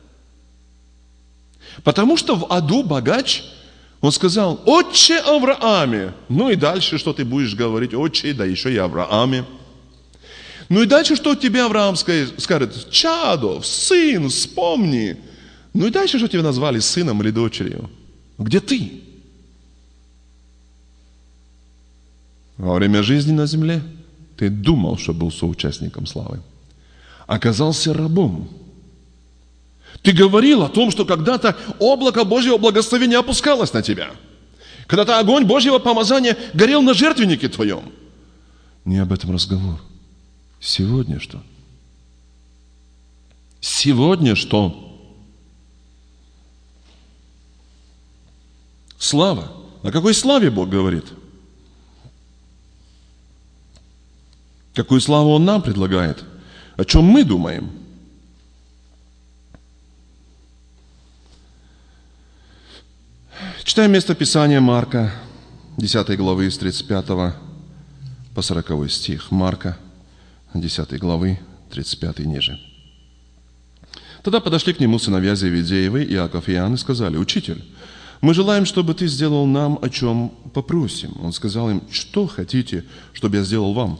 A: Потому что в аду богач, он сказал: «Отче Аврааме». Ну и дальше, что ты будешь говорить? Отче, да еще и Аврааме. Ну и дальше, что тебе Авраам скажет? Чадо, сын, вспомни. Ну и дальше, что тебя назвали сыном или дочерью? Где ты? Во время жизни на земле ты думал, что был соучастником славы. Оказался рабом. Ты говорил о том, что когда-то облако Божьего благословения опускалось на тебя. Когда-то огонь Божьего помазания горел на жертвеннике твоем. Не об этом разговор. Сегодня что? Сегодня что? Слава. О какой славе Бог говорит? Какую славу Он нам предлагает? О чем мы думаем? Читаем место Писания Марка, 10 главы, с 35 по 40 стих. Марка, 10 главы, 35 ниже. «Тогда подошли к нему сыновья Зеведеевы, Иаков и Иоанн, и сказали: Учитель, мы желаем, чтобы ты сделал нам, о чем попросим. Он сказал им: что хотите, чтобы я сделал вам?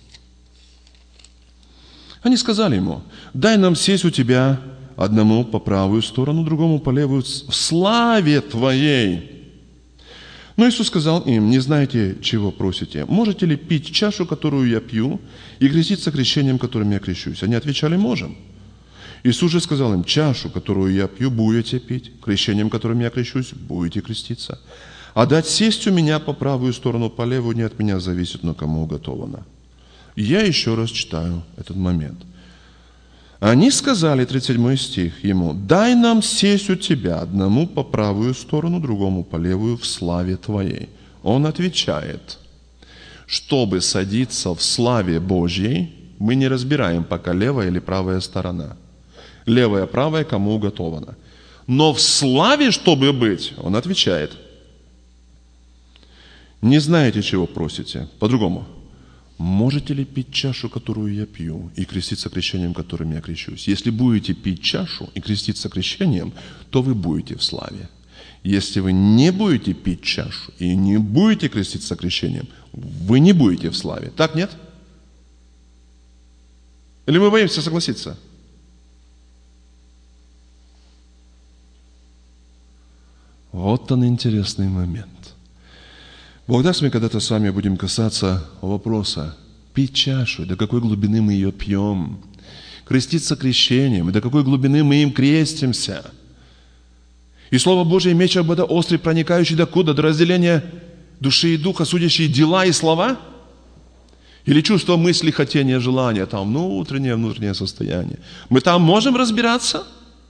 A: Они сказали ему: дай нам сесть у тебя, одному по правую сторону, другому по левую, в славе Твоей. Но Иисус сказал им: не знаете, чего просите. Можете ли пить чашу, которую я пью, и креститься крещением, которым я крещусь? Они отвечали: можем. Иисус же сказал им: чашу, которую я пью, будете пить, крещением, которым я крещусь, будете креститься. А дать сесть у меня по правую сторону, по левую не от меня зависит, но кому уготовано. Я еще раз читаю этот момент. Они сказали, 37 стих, ему: дай нам сесть у тебя, одному по правую сторону, другому по левую, в славе Твоей. Он отвечает: чтобы садиться в славе Божьей, мы не разбираем, пока левая или правая сторона. Левая, правая, кому уготовано. Но в славе, чтобы быть, он отвечает: не знаете, чего просите. По-другому. Можете ли пить чашу, которую я пью, и креститься крещением, которым я крещусь? Если будете пить чашу и креститься крещением, то вы будете в славе. Если вы не будете пить чашу и не будете креститься крещением, вы не будете в славе. Так, нет? Или мы боимся согласиться? Вот он интересный момент. Бог даст, мы когда-то с вами будем касаться вопроса: пить чашу, до какой глубины мы ее пьем, креститься крещением, до какой глубины мы им крестимся. И Слово Божие меч обоюдоострый, проникающий докуда? До разделения души и духа, судящие дела и слова? Или чувство, мысли, хотения, желания, там внутреннее состояние? Мы там можем разбираться?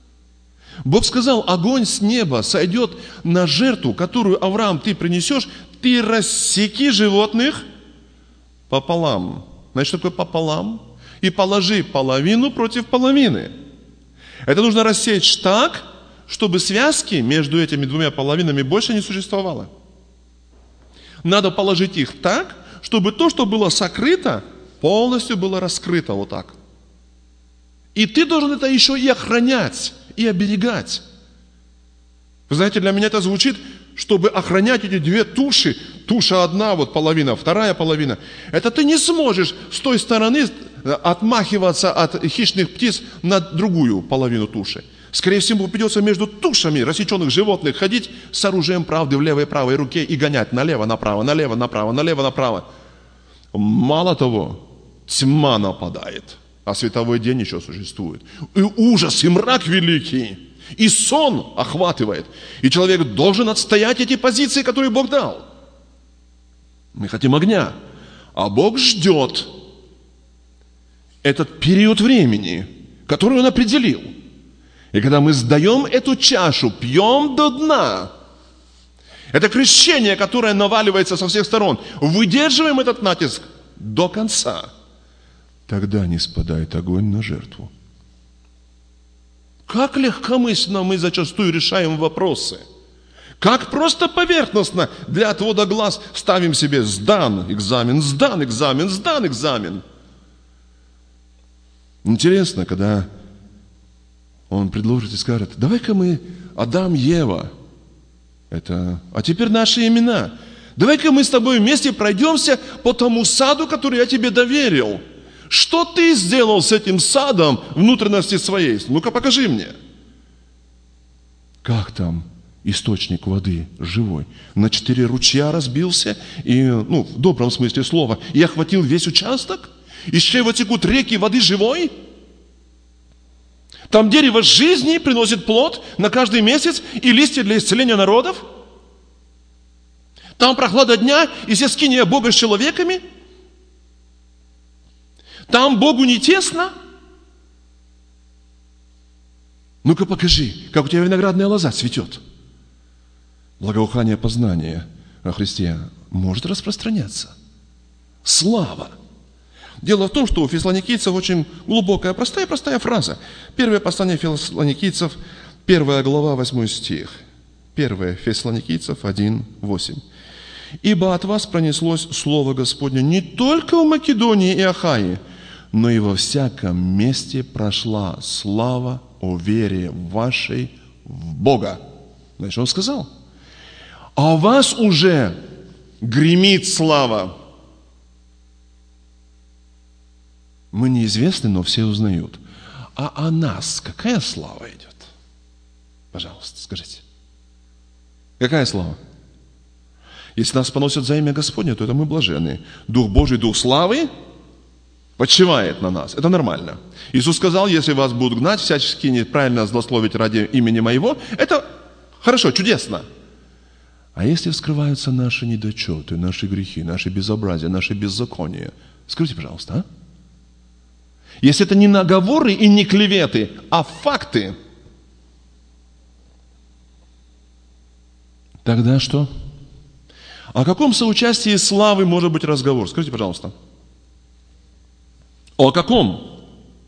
A: Бог сказал: огонь с неба сойдет на жертву, которую, Авраам, ты принесешь, ты рассеки животных пополам. Знаешь, что такое пополам? И положи половину против половины. Это нужно рассечь так, чтобы связки между этими двумя половинами больше не существовало. Надо положить их так, чтобы то, что было сокрыто, полностью было раскрыто вот так. И ты должен это еще и охранять, и оберегать. Вы знаете, для меня это звучит, чтобы охранять эти две туши. Туша одна, вот половина, вторая половина. Это ты не сможешь с той стороны отмахиваться от хищных птиц на другую половину туши. Скорее всего, придется между тушами рассеченных животных ходить с оружием правды в левой и правой руке и гонять налево-направо, налево-направо, налево-направо. Мало того, тьма нападает, а световой день еще существует. И ужас, и мрак великий, и сон охватывает. И человек должен отстоять эти позиции, которые Бог дал. Мы хотим огня, а Бог ждет этот период времени, который Он определил. И когда мы сдаем эту чашу, пьем до дна, это крещение, которое наваливается со всех сторон, выдерживаем этот натиск до конца, тогда не спадает огонь на жертву. Как легкомысленно мы зачастую решаем вопросы. Как просто поверхностно для отвода глаз ставим себе сдан экзамен, сдан экзамен, сдан экзамен. Интересно, когда он предложит и скажет: давай-ка мы, Адам, Ева, а теперь наши имена. Давай-ка мы с тобой вместе пройдемся по тому саду, который я тебе доверил. Что ты сделал с этим садом внутренности своей? Ну-ка покажи мне. Как там источник воды живой? На 4 ручья разбился, и, в добром смысле слова, и охватил весь участок? Из чрева текут реки воды живой? Там дерево жизни приносит плод на каждый месяц и листья для исцеления народов? Там прохлада дня и все скиния Бога с человеками? Там Богу не тесно? Ну-ка покажи, как у тебя виноградная лоза цветет. Благоухание познания о Христе может распространяться. Слава! Дело в том, что у фессалоникийцев очень глубокая, простая фраза. Первое послание фессалоникийцев, 1 глава, 8 стих. 1 Фессалоникийцев 1:8. «Ибо от вас пронеслось слово Господне не только в Македонии и Ахае, но и во всяком месте прошла слава о вере вашей в Бога». Знаешь, он сказал: а у вас уже гремит слава. Мы неизвестны, но все узнают. А о нас какая слава идет? Пожалуйста, скажите. Какая слава? Если нас поносят за имя Господне, то это мы блаженны. Дух Божий, Дух славы почивает на нас. Это нормально. Иисус сказал: если вас будут гнать, всячески неправильно злословить ради имени Моего, это хорошо, чудесно. А если вскрываются наши недочеты, наши грехи, наши безобразия, наши беззакония? Скажите, пожалуйста, а? Если это не наговоры и не клеветы, а факты, тогда что? О каком соучастии славы может быть разговор? Скажите, пожалуйста. О каком?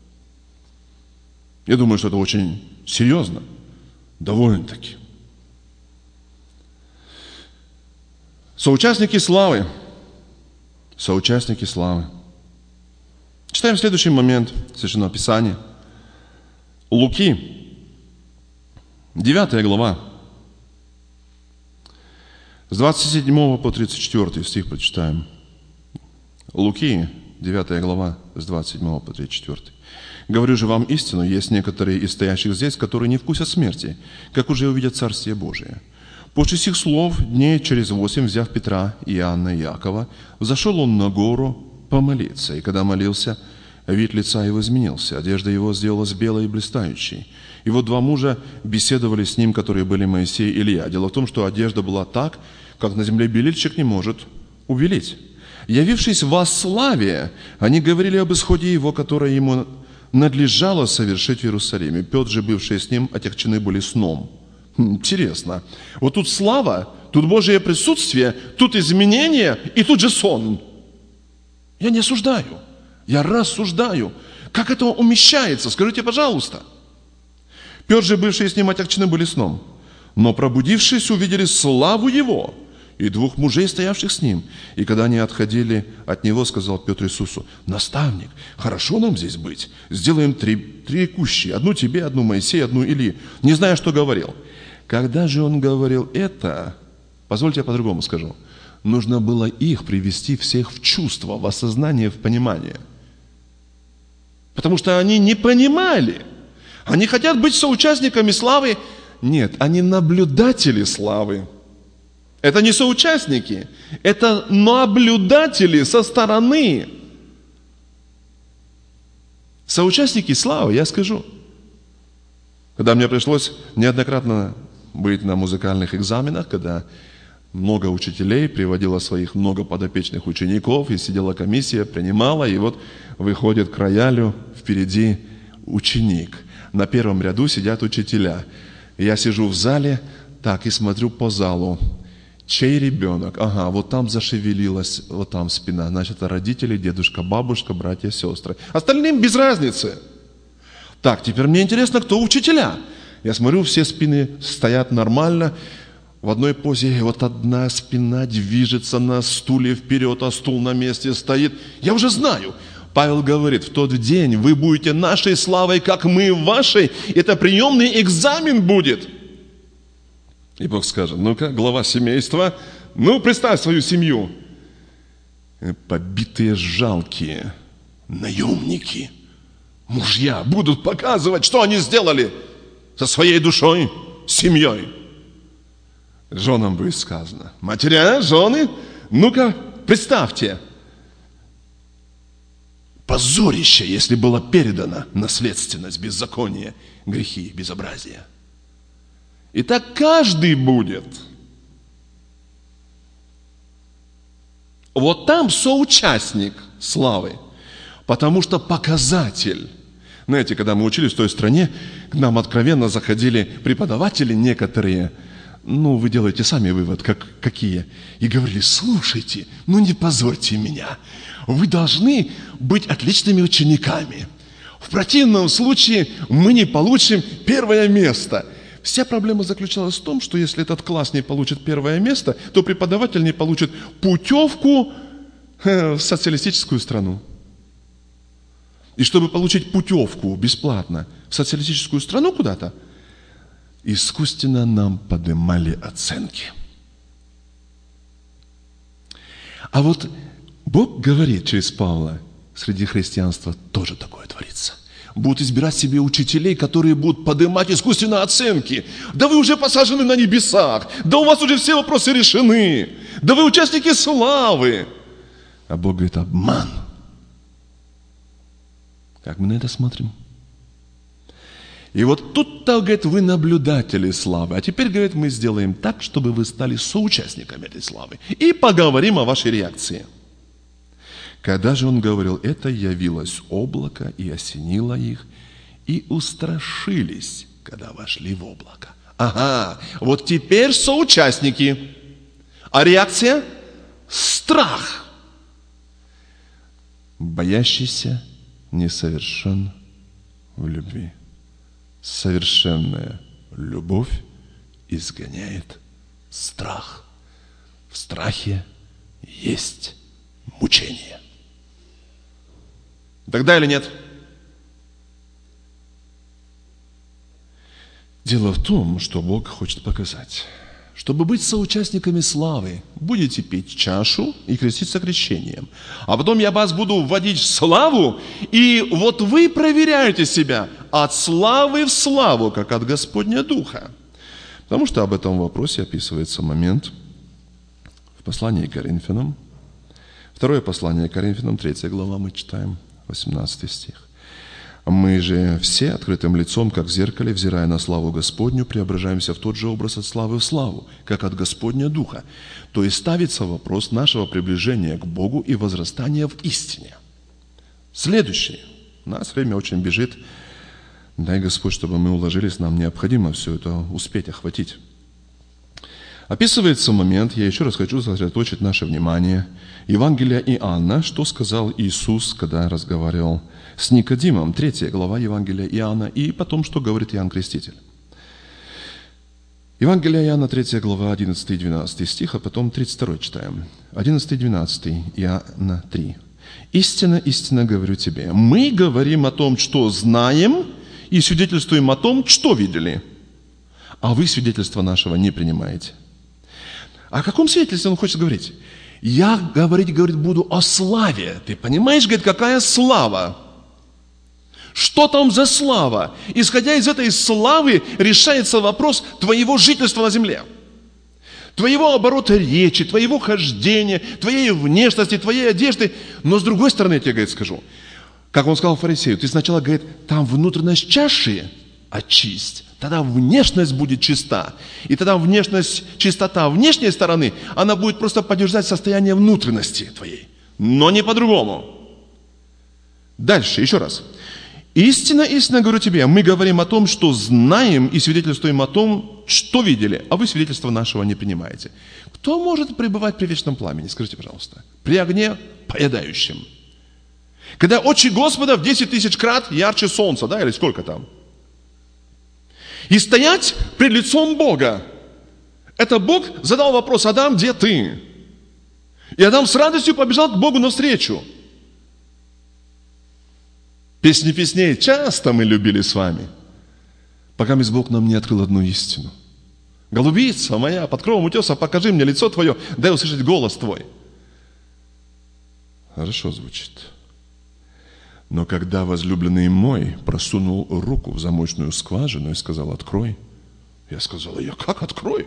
A: Я думаю, что это очень серьезно. Довольно-таки. Соучастники славы. Соучастники славы. Читаем следующий момент Священного Писания. Луки, 9 глава, с 27 по 34 стих прочитаем. Луки, 9 глава, с 27 по 34. «Говорю же вам истину, есть некоторые из стоящих здесь, которые не вкусят смерти, как уже увидят Царствие Божие». После сих слов, дней через 8, взяв Петра, Иоанна и Иакова, взошел он на гору помолиться, и когда молился, вид лица его изменился, одежда его сделалась белой и блистающей. И вот 2 мужа беседовали с ним, которые были Моисей и Илия. Дело в том, что одежда была так, как на земле белильщик не может убелить. Явившись во славе, они говорили об исходе его, которое ему надлежало совершить в Иерусалиме. Петр же, бывший с ним, отягчены были сном. Интересно. Вот тут слава Тут Божие присутствие, тут изменение и тут же сон. Я не осуждаю, я рассуждаю. Как это умещается? Скажите, пожалуйста. Петр же, бывшие с ним отягчены были сном, но пробудившись, увидели славу его и двух мужей, стоявших с ним. И когда они отходили от него, сказал Петр Иисусу: наставник, хорошо нам здесь быть. Сделаем три кущи, одну тебе, одну Моисею, одну Илии. Не знаю, что говорил. Когда же он говорил это, позвольте я по-другому скажу, нужно было их привести всех в чувство, в осознание, в понимание. Потому что они не понимали. Они хотят быть соучастниками славы. Нет, они наблюдатели славы. Это не соучастники, это наблюдатели со стороны. Соучастники славы, я скажу. Когда мне пришлось неоднократно быть на музыкальных экзаменах, когда много учителей приводило своих много подопечных учеников, и сидела комиссия, принимала, и вот выходит к роялю впереди ученик. На первом ряду сидят учителя. Я сижу в зале, так, и смотрю по залу. Чей ребенок? Ага, вот там зашевелилась, вот там спина. Значит, это родители, дедушка, бабушка, братья, сестры. Остальным без разницы. Так, теперь мне интересно, кто учителя. Я смотрю, все спины стоят нормально. В одной позе вот одна спина движется на стуле вперед, а стул на месте стоит. Я уже знаю. Павел говорит, в тот день вы будете нашей славой, как мы вашей. Это приемный экзамен будет. И Бог скажет: ну-ка, глава семейства, ну, представь свою семью. Побитые, жалкие наемники, мужья будут показывать, что они сделали со своей душой, семьей. Женам будет сказано: матеря, жены, ну-ка, представьте. Позорище, если была передана наследственность, беззакония, грехи, безобразия. И так каждый будет. Вот там соучастник славы, потому что показатель. Знаете, когда мы учились в той стране, к нам откровенно заходили преподаватели некоторые, ну, вы делаете сами вывод, какие, и говорили: слушайте, ну не позорьте меня, вы должны быть отличными учениками. В противном случае мы не получим первое место. Вся проблема заключалась в том, что если этот класс не получит первое место, то преподаватель не получит путевку в социалистическую страну. И чтобы получить путевку бесплатно в социалистическую страну куда-то, искусственно нам поднимали оценки. А вот Бог говорит через Павла, среди христианства тоже такое творится. Будут избирать себе учителей, которые будут поднимать искусственно оценки. Да вы уже посажены на небесах. Да у вас уже все вопросы решены. Да вы участники славы. А Бог говорит: обман. Как мы на это смотрим? И вот тут-то, говорит, вы наблюдатели славы. А теперь, говорит, мы сделаем так, чтобы вы стали соучастниками этой славы. И поговорим о вашей реакции. Когда же он говорил это, явилось облако и осенило их, и устрашились, когда вошли в облако. Ага, вот теперь соучастники. А реакция? Страх. Боящийся несовершен в любви. Совершенная любовь изгоняет страх. В страхе есть мучение. Тогда или нет? Дело в том, что Бог хочет показать. Чтобы быть соучастниками славы, будете пить чашу и креститься крещением. А потом я вас буду вводить в славу, и вот вы проверяете себя от славы в славу, как от Господня Духа. Потому что об этом вопросе описывается момент в послании к Коринфянам. Второе послание к Коринфянам, 3 глава, мы читаем, 18 стих. «Мы же все открытым лицом, как в зеркале, взирая на славу Господню, преображаемся в тот же образ от славы в славу, как от Господня Духа». То есть ставится вопрос нашего приближения к Богу и возрастания в истине. Следующее. У нас время очень бежит. Дай Господь, чтобы мы уложились, нам необходимо все это успеть охватить. Описывается момент, я еще раз хочу сосредоточить наше внимание, Евангелия Иоанна, что сказал Иисус, когда разговаривал с Никодимом, 3 глава Евангелия Иоанна, и потом, что говорит Иоанн Креститель. Евангелие Иоанна, 3 глава, 11 и 12 стих, а потом 32 читаем. 11 и 12 Иоанна 3. «Истинно, истинно говорю тебе, мы говорим о том, что знаем, и свидетельствуем о том, что видели, а вы свидетельства нашего не принимаете». О каком свидетельстве он хочет говорить? Я говорить, буду о славе. Ты понимаешь, говорит, какая слава? Что там за слава? Исходя из этой славы решается вопрос твоего жительства на земле. Твоего оборота речи, твоего хождения, твоей внешности, твоей одежды. Но с другой стороны, я тебе, говорит, скажу, как он сказал фарисею, ты сначала, говорит, там внутренность чаши очисть, тогда внешность будет чиста. И тогда внешность, чистота внешней стороны, она будет просто поддержать состояние внутренности твоей. Но не по-другому. Дальше, еще раз. «Истинно, истинно говорю тебе, мы говорим о том, что знаем и свидетельствуем о том, что видели, а вы свидетельства нашего не принимаете». Кто может пребывать при вечном пламени? Скажите, пожалуйста. При огне поедающем. Когда очи Господа в 10 000 крат ярче солнца, да, или сколько там? И стоять пред лицом Бога. Это Бог задал вопрос: Адам, где ты? И Адам с радостью побежал к Богу навстречу. Песни песней часто мы любили с вами, пока Бог нам не открыл одну истину. Голубица моя, под кровом утеса, покажи мне лицо твое, дай услышать голос твой. Хорошо звучит. Но когда возлюбленный мой просунул руку в замочную скважину и сказал: открой, я сказал: я как открою?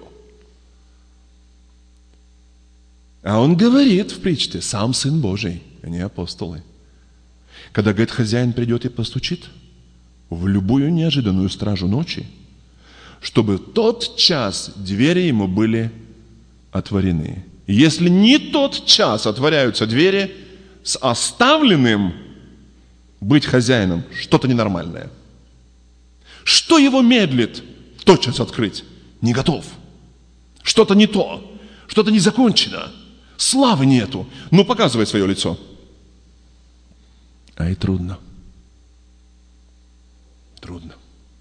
A: А он говорит в притче: сам Сын Божий, а не апостолы. Когда, говорит, хозяин придет и постучит в любую неожиданную стражу ночи, чтобы в тот час двери ему были отворены. Если не тот час отворяются двери, с оставленным быть хозяином что-то ненормальное. Что его медлит тотчас открыть? Не готов. Что-то не то. Что-то не закончено. Славы нету. Ну, показывай свое лицо. А и трудно. Трудно.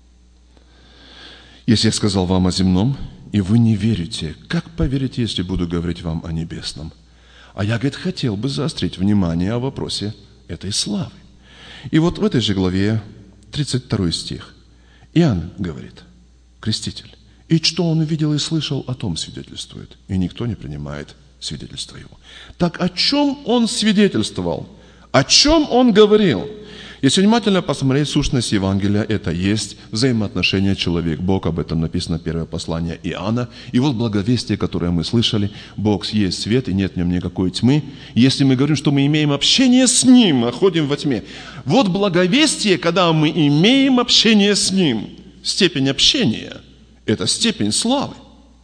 A: Если я сказал вам о земном, и вы не верите, как поверите, если буду говорить вам о небесном? А я, говорит, хотел бы заострить внимание о вопросе этой славы. И вот в этой же главе, 32 стих, Иоанн говорит, креститель, и что он видел и слышал, о том свидетельствует, и никто не принимает свидетельства его. Так о чем он свидетельствовал? О чем он говорил? Если внимательно посмотреть сущность Евангелия, это есть взаимоотношения человек-Бог. Об этом написано первое послание Иоанна. И вот благовестие, которое мы слышали. Бог есть свет, и нет в нем никакой тьмы. Если мы говорим, что мы имеем общение с Ним, а ходим во тьме. Вот благовестие, когда мы имеем общение с Ним. Степень общения – это степень славы.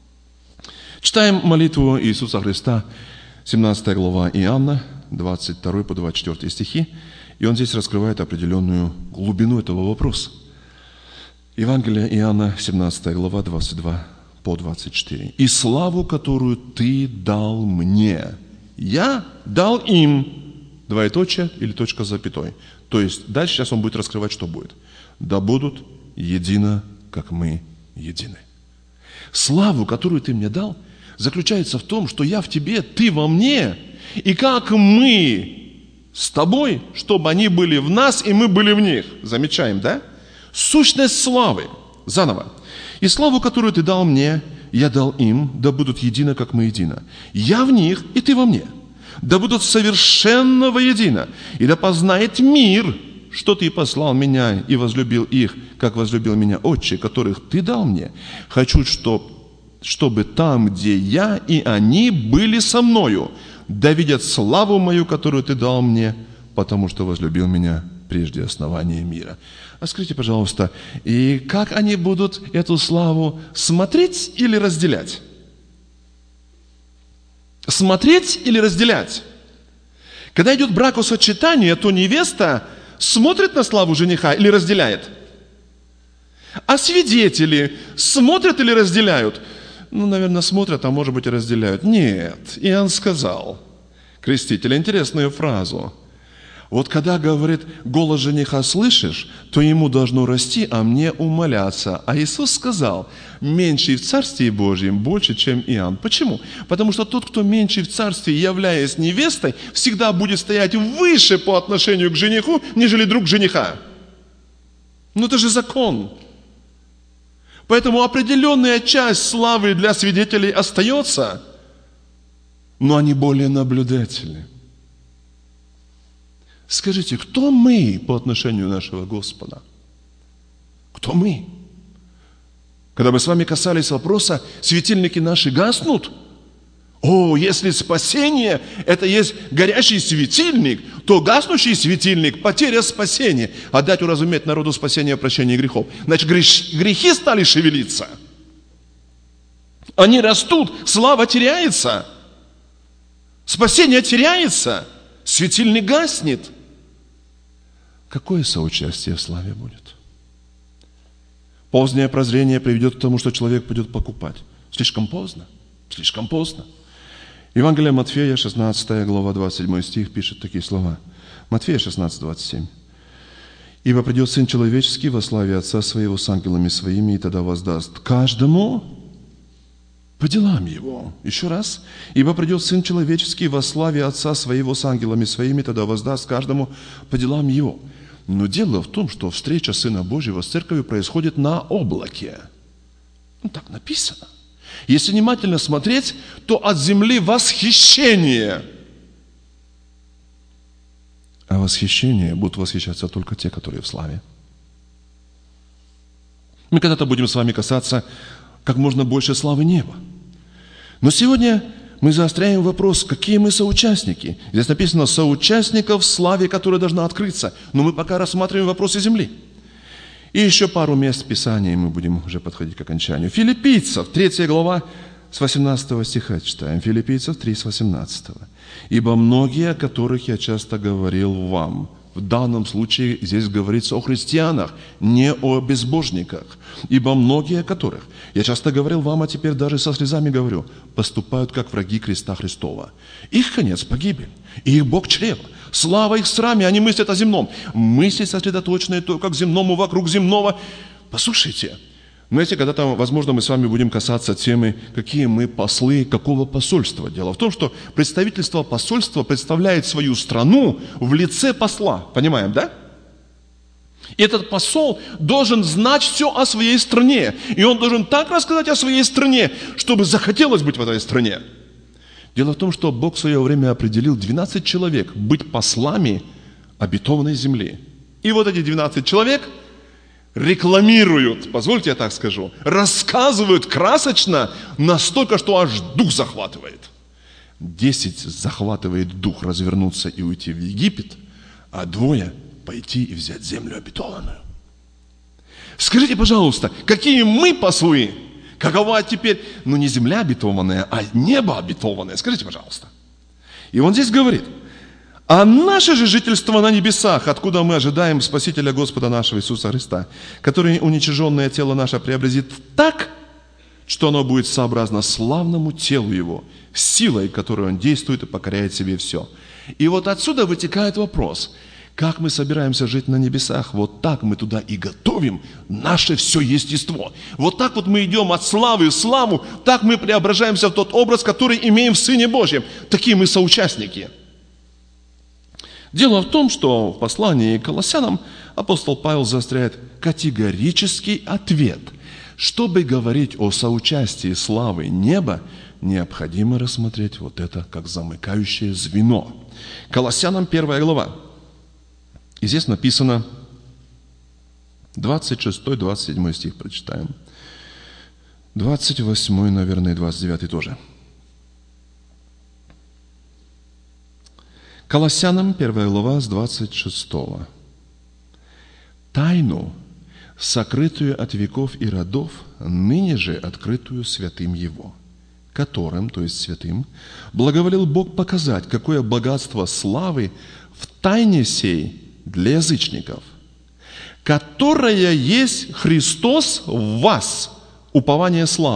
A: Читаем молитву Иисуса Христа, 17 глава Иоанна, 22 по 24 стихи. И он здесь раскрывает определенную глубину этого вопроса. Евангелие Иоанна, 17 глава, 22 по 24. «И славу, которую Ты дал мне, я дал им». Двоеточие или точка с запятой. То есть дальше сейчас он будет раскрывать, что будет. «Да будут едино, как мы едины». Славу, которую Ты мне дал, заключается в том, что я в Тебе, Ты во мне, и как мы с Тобой, чтобы они были в нас, и мы были в них. Замечаем, да? Сущность славы. Заново. «И славу, которую Ты дал мне, я дал им, да будут едино, как мы едино. Я в них, и Ты во мне. Да будут совершенно воедино. И да познает мир, что Ты послал меня и возлюбил их, как возлюбил меня Отче, которых Ты дал мне. Хочу, чтобы там, где я и они были со мною, да видят славу мою, которую Ты дал мне, потому что возлюбил меня прежде основания мира». А скажите, пожалуйста, и как они будут эту славу смотреть или разделять? Смотреть или разделять? Когда идет бракосочетание, то невеста смотрит на славу жениха или разделяет? А свидетели смотрят или разделяют? наверное, смотрят, а может быть и разделяют. Нет, Иоанн сказал, креститель, интересную фразу. Вот когда говорит, голос жениха слышишь, то ему должно расти, а мне умоляться. А Иисус сказал, меньший в Царстве Божьем больше, чем Иоанн. Почему? Потому что тот, кто меньший в Царстве, являясь невестой, всегда будет стоять выше по отношению к жениху, нежели друг жениха. Ну это же закон. Поэтому определенная часть славы для свидетелей остается, но они более наблюдательны. Скажите, кто мы по отношению нашего Господа? Кто мы? Когда мы с вами касались вопроса, светильники наши гаснут? О, если спасение – это есть горящий светильник, то гаснущий светильник – потеря спасения. А дать уразуметь народу спасение прощения грехов. Значит, грехи стали шевелиться. Они растут, слава теряется. Спасение теряется, светильник гаснет. Какое соучастие в славе будет? Позднее прозрение приведет к тому, что человек пойдет покупать. Слишком поздно. Слишком поздно. Евангелие Матфея, 16 глава, 27 стих, пишет такие слова. Матфея 16, 27. «Ибо придет Сын Человеческий во славе Отца Своего с ангелами Своими, и тогда воздаст каждому по делам Его». Еще раз. «Ибо придет Сын Человеческий во славе Отца Своего с ангелами Своими, тогда воздаст каждому по делам Его». Но дело в том, что встреча Сына Божьего с Церковью происходит на облаке. Так написано. Если внимательно смотреть, то от земли восхищение. А восхищение будут восхищаться только те, которые в славе. Мы когда-то будем с вами касаться как можно больше славы неба. Но сегодня мы заостряем вопрос, какие мы соучастники. Здесь написано «соучастников в славе, которая должна открыться». Но мы пока рассматриваем вопросы земли. И еще пару мест Писания, и мы будем уже подходить к окончанию. Филиппийцев, 3 глава, с 18 стиха читаем. Филиппийцев 3, с 18. «Ибо многие, о которых я часто говорил вам». В данном случае здесь говорится о христианах, не о безбожниках. «Ибо многие, о которых я часто говорил вам, а теперь даже со слезами говорю, поступают как враги креста Христова. Их конец – погибель, и их Бог – чрево. Слава их сраме, они мыслят о земном. Мысли сосредоточенные только к земному, вокруг земного». Послушайте, знаете, когда-то, возможно, мы с вами будем касаться темы, какие мы послы, какого посольства. Дело в том, что представительство посольства представляет свою страну в лице посла. Понимаем, да? И этот посол должен знать все о своей стране. И он должен так рассказать о своей стране, чтобы захотелось быть в этой стране. Дело в том, что Бог в свое время определил 12 человек быть послами обетованной земли. И вот эти 12 человек рекламируют, позвольте я так скажу, рассказывают красочно настолько, что аж дух захватывает. 10 захватывает дух развернуться и уйти в Египет, а 2 пойти и взять землю обетованную. Скажите, пожалуйста, какие мы послы? Какова теперь, не земля обетованная, а небо обетованное? Скажите, пожалуйста. И он здесь говорит: «А наше же жительство на небесах, откуда мы ожидаем Спасителя Господа нашего Иисуса Христа, который уничиженное тело наше преобразит так, что оно будет сообразно славному телу Его, силой, которой Он действует и покоряет себе все». И вот отсюда вытекает вопрос: как мы собираемся жить на небесах? Вот так мы туда и готовим наше все естество. Вот так вот мы идем от славы в славу, так мы преображаемся в тот образ, который имеем в Сыне Божьем. Такие мы соучастники. Дело в том, что в послании к Колоссянам апостол Павел заостряет категорический ответ. Чтобы говорить о соучастии славы неба, необходимо рассмотреть вот это как замыкающее звено. Колоссянам 1 глава. И здесь написано 26-27 стих прочитаем. 28, наверное, и 29 тоже. Колоссянам 1 глава с 26. «Тайну, сокрытую от веков и родов, ныне же открытую святым Его, которым, то есть святым, благоволил Бог показать, какое богатство славы в тайне сей для язычников, которая есть Христос в вас, упование славы.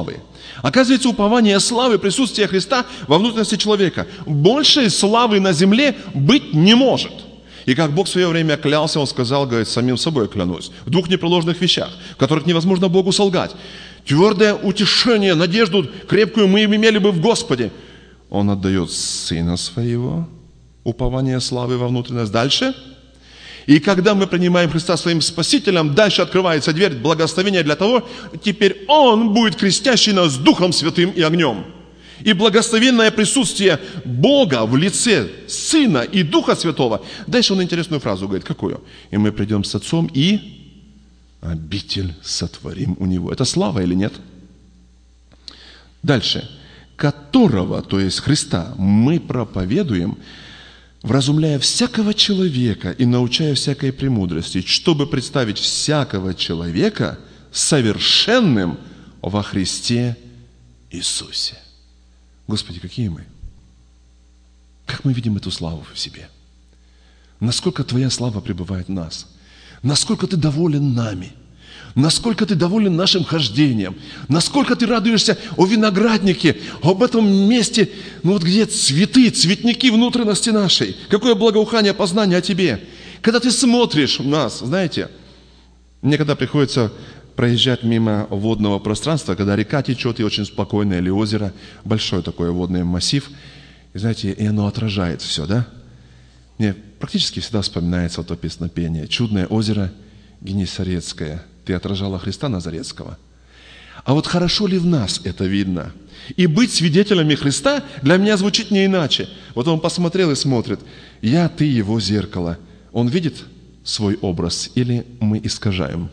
A: Оказывается, упование славы, присутствие Христа во внутренности человека. Большей славы на земле быть не может. И как Бог в свое время клялся, Он сказал, говорит, самим собой клянусь, в 2 непреложных вещах, в которых невозможно Богу солгать. Твердое утешение, надежду крепкую мы имели бы в Господе. Он отдает Сына Своего, упование славы во внутренность. Дальше. И когда мы принимаем Христа своим Спасителем, дальше открывается дверь благословения для того, теперь Он будет крестящий нас Духом Святым и огнем. И благословенное присутствие Бога в лице Сына и Духа Святого. Дальше Он интересную фразу говорит. Какую? И мы придем с Отцом и обитель сотворим у Него. Это слава или нет? Дальше. Которого, то есть Христа, мы проповедуем, вразумляя всякого человека и научая всякой премудрости, чтобы представить всякого человека совершенным во Христе Иисусе. Господи, какие мы? Как мы видим эту славу в себе? Насколько Твоя слава пребывает в нас? Насколько Ты доволен нами? Насколько Ты доволен нашим хождением? Насколько Ты радуешься о винограднике, об этом месте, где цветы, цветники внутренности нашей? Какое благоухание познания о Тебе? Когда Ты смотришь в нас, знаете, мне когда приходится проезжать мимо водного пространства, когда река течет и очень спокойно, или озеро, большой такой водный массив, и знаете, и оно отражает все, да? Мне практически всегда вспоминается то песнопение «Чудное озеро Генесарецкое». Ты отражала Христа Назарецкого. А вот хорошо ли в нас это видно? И быть свидетелями Христа для меня звучит не иначе. Вот он посмотрел и смотрит. Я, ты, его зеркало. Он видит свой образ или мы искажаем?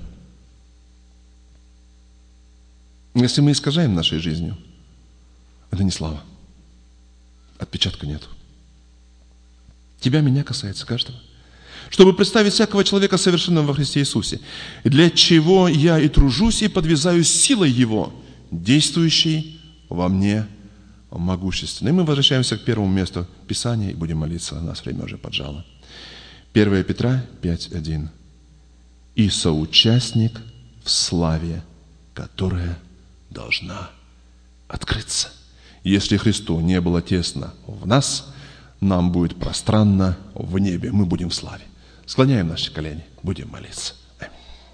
A: Если мы искажаем нашей жизнью, это не слава. Отпечатка нет. Тебя, меня касается каждого. Чтобы представить всякого человека совершенным во Христе Иисусе, для чего я и тружусь, и подвязаюсь силой Его, действующей во мне могущественно. И мы возвращаемся к первому месту Писания и будем молиться, у нас время уже поджало. 1 Петра 5:1. «И соучастник в славе, которая должна открыться». Если Христу не было тесно в нас, нам будет пространно в небе, мы будем в славе. Склоняем наши колени, будем молиться. Аминь.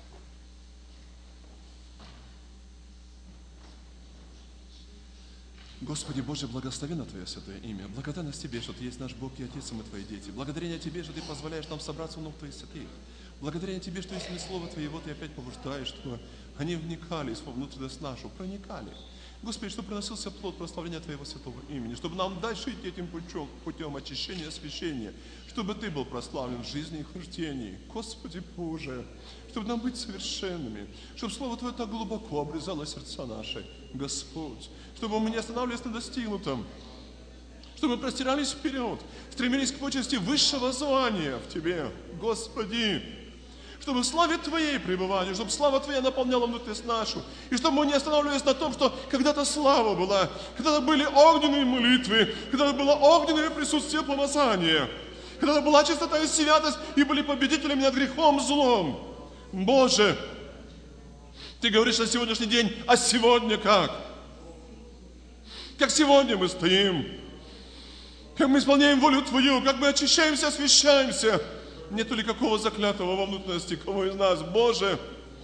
A: Господи Боже, благословенно Твое святое имя. Благодарность Тебе, что Ты есть наш Бог и Отец, и мы Твои дети. Благодарение Тебе, что Ты позволяешь нам собраться в ног Твоих святых. Благодарение Тебе, что если Слово Твоего Ты опять побуждаешь, чтобы они вникали во внутренность нашу, проникали. Господи, чтобы приносился плод прославления Твоего святого имени, чтобы нам дальше идти этим путем очищения, освящения, чтобы Ты был прославлен в жизни и хождении. Господи Боже, чтобы нам быть совершенными, чтобы Слово Твое так глубоко обрезало сердца наши, Господь, чтобы мы не останавливались на достигнутом, чтобы мы простирались вперед, стремились к почести высшего звания в Тебе, Господи, чтобы в славе Твоей пребывали, чтобы слава Твоя наполняла внутренность нашу, и чтобы мы не останавливались на том, что когда-то слава была, когда-то были огненные молитвы, когда-то было огненное присутствие помазания, когда-то была чистота и святость, и были победителями над грехом, злом. Боже, Ты говоришь на сегодняшний день, а сегодня как? Как сегодня мы стоим? Как мы исполняем волю Твою? Как мы очищаемся, освящаемся? Нету ли какого заклятого во внутренности кого из нас, Боже?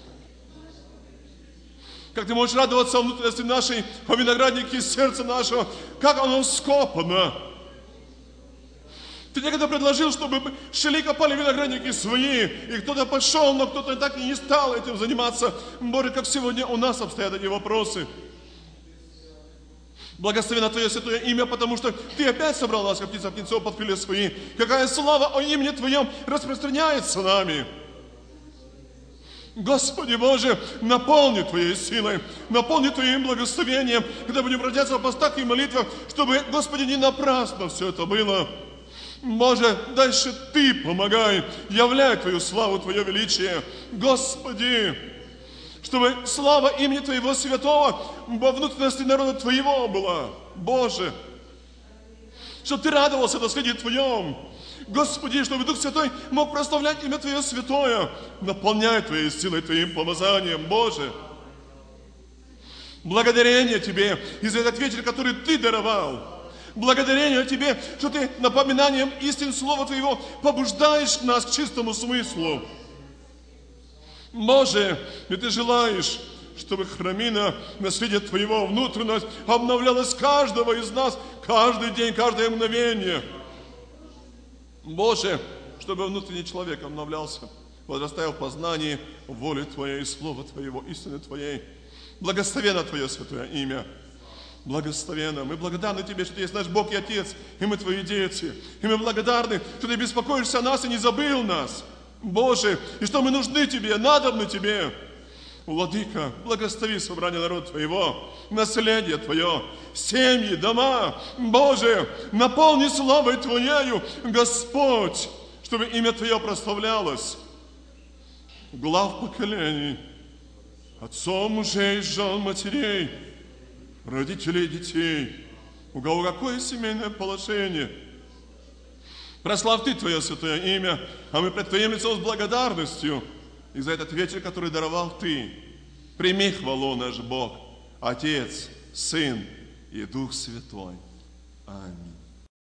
A: Как Ты можешь радоваться во внутренности нашей, о винограднике сердца нашего, как оно вскопано. Ты некогда предложил, чтобы шли копали виноградники свои, и кто-то пошел, но кто-то так и не стал этим заниматься. Боже, как сегодня у нас обстоят эти вопросы. Благословенно Твое святое имя, потому что Ты опять собрал нас, как птица птенцов под крылья свои. Какая слава о имени Твоем распространяется нами. Господи Боже, наполни Твоей силой, наполни Твоим благословением, когда будем родиться в постах и молитвах, чтобы, Господи, не напрасно все это было. Боже, дальше Ты помогай, являй Твою славу, Твое величие. Господи, чтобы слава имени Твоего святого во внутренности народа Твоего была. Боже, чтобы Ты радовался наследию Твоем. Господи, чтобы Дух Святой мог прославлять имя Твое святое, наполняй Твоей силой, Твоим помазанием, Боже.
B: Благодарение Тебе и за этот вечер, который Ты даровал. Благодарение Тебе, что Ты напоминанием истин Слова Твоего побуждаешь нас к чистому смыслу. Боже, и Ты желаешь, чтобы храмина, наследие Твоего, внутренность обновлялась каждого из нас, каждый день, каждое мгновение. Боже, чтобы внутренний человек обновлялся, возрастая в познании воли Твоей, Слова Твоего, истины Твоей. Благословенно Твое святое имя. Благословенно. Мы благодарны Тебе, что Ты есть наш Бог и Отец, и мы Твои дети. И мы благодарны, что Ты беспокоишься о нас и не забыл нас. Боже, и что мы нужны Тебе, надобны Тебе. Владыка, благослови собрание народа Твоего, наследие Твое, семьи, дома. Боже, наполни славой Твоею, Господь, чтобы имя Твое прославлялось. Глав поколений, отцов, мужей, жен, матерей, родителей, детей, у кого какое семейное положение. Прославь Ты Твое святое имя, а мы пред Твоим лицом с благодарностью и за этот вечер, который даровал Ты. Прими хвалу наш Бог, Отец, Сын и Дух Святой. Аминь.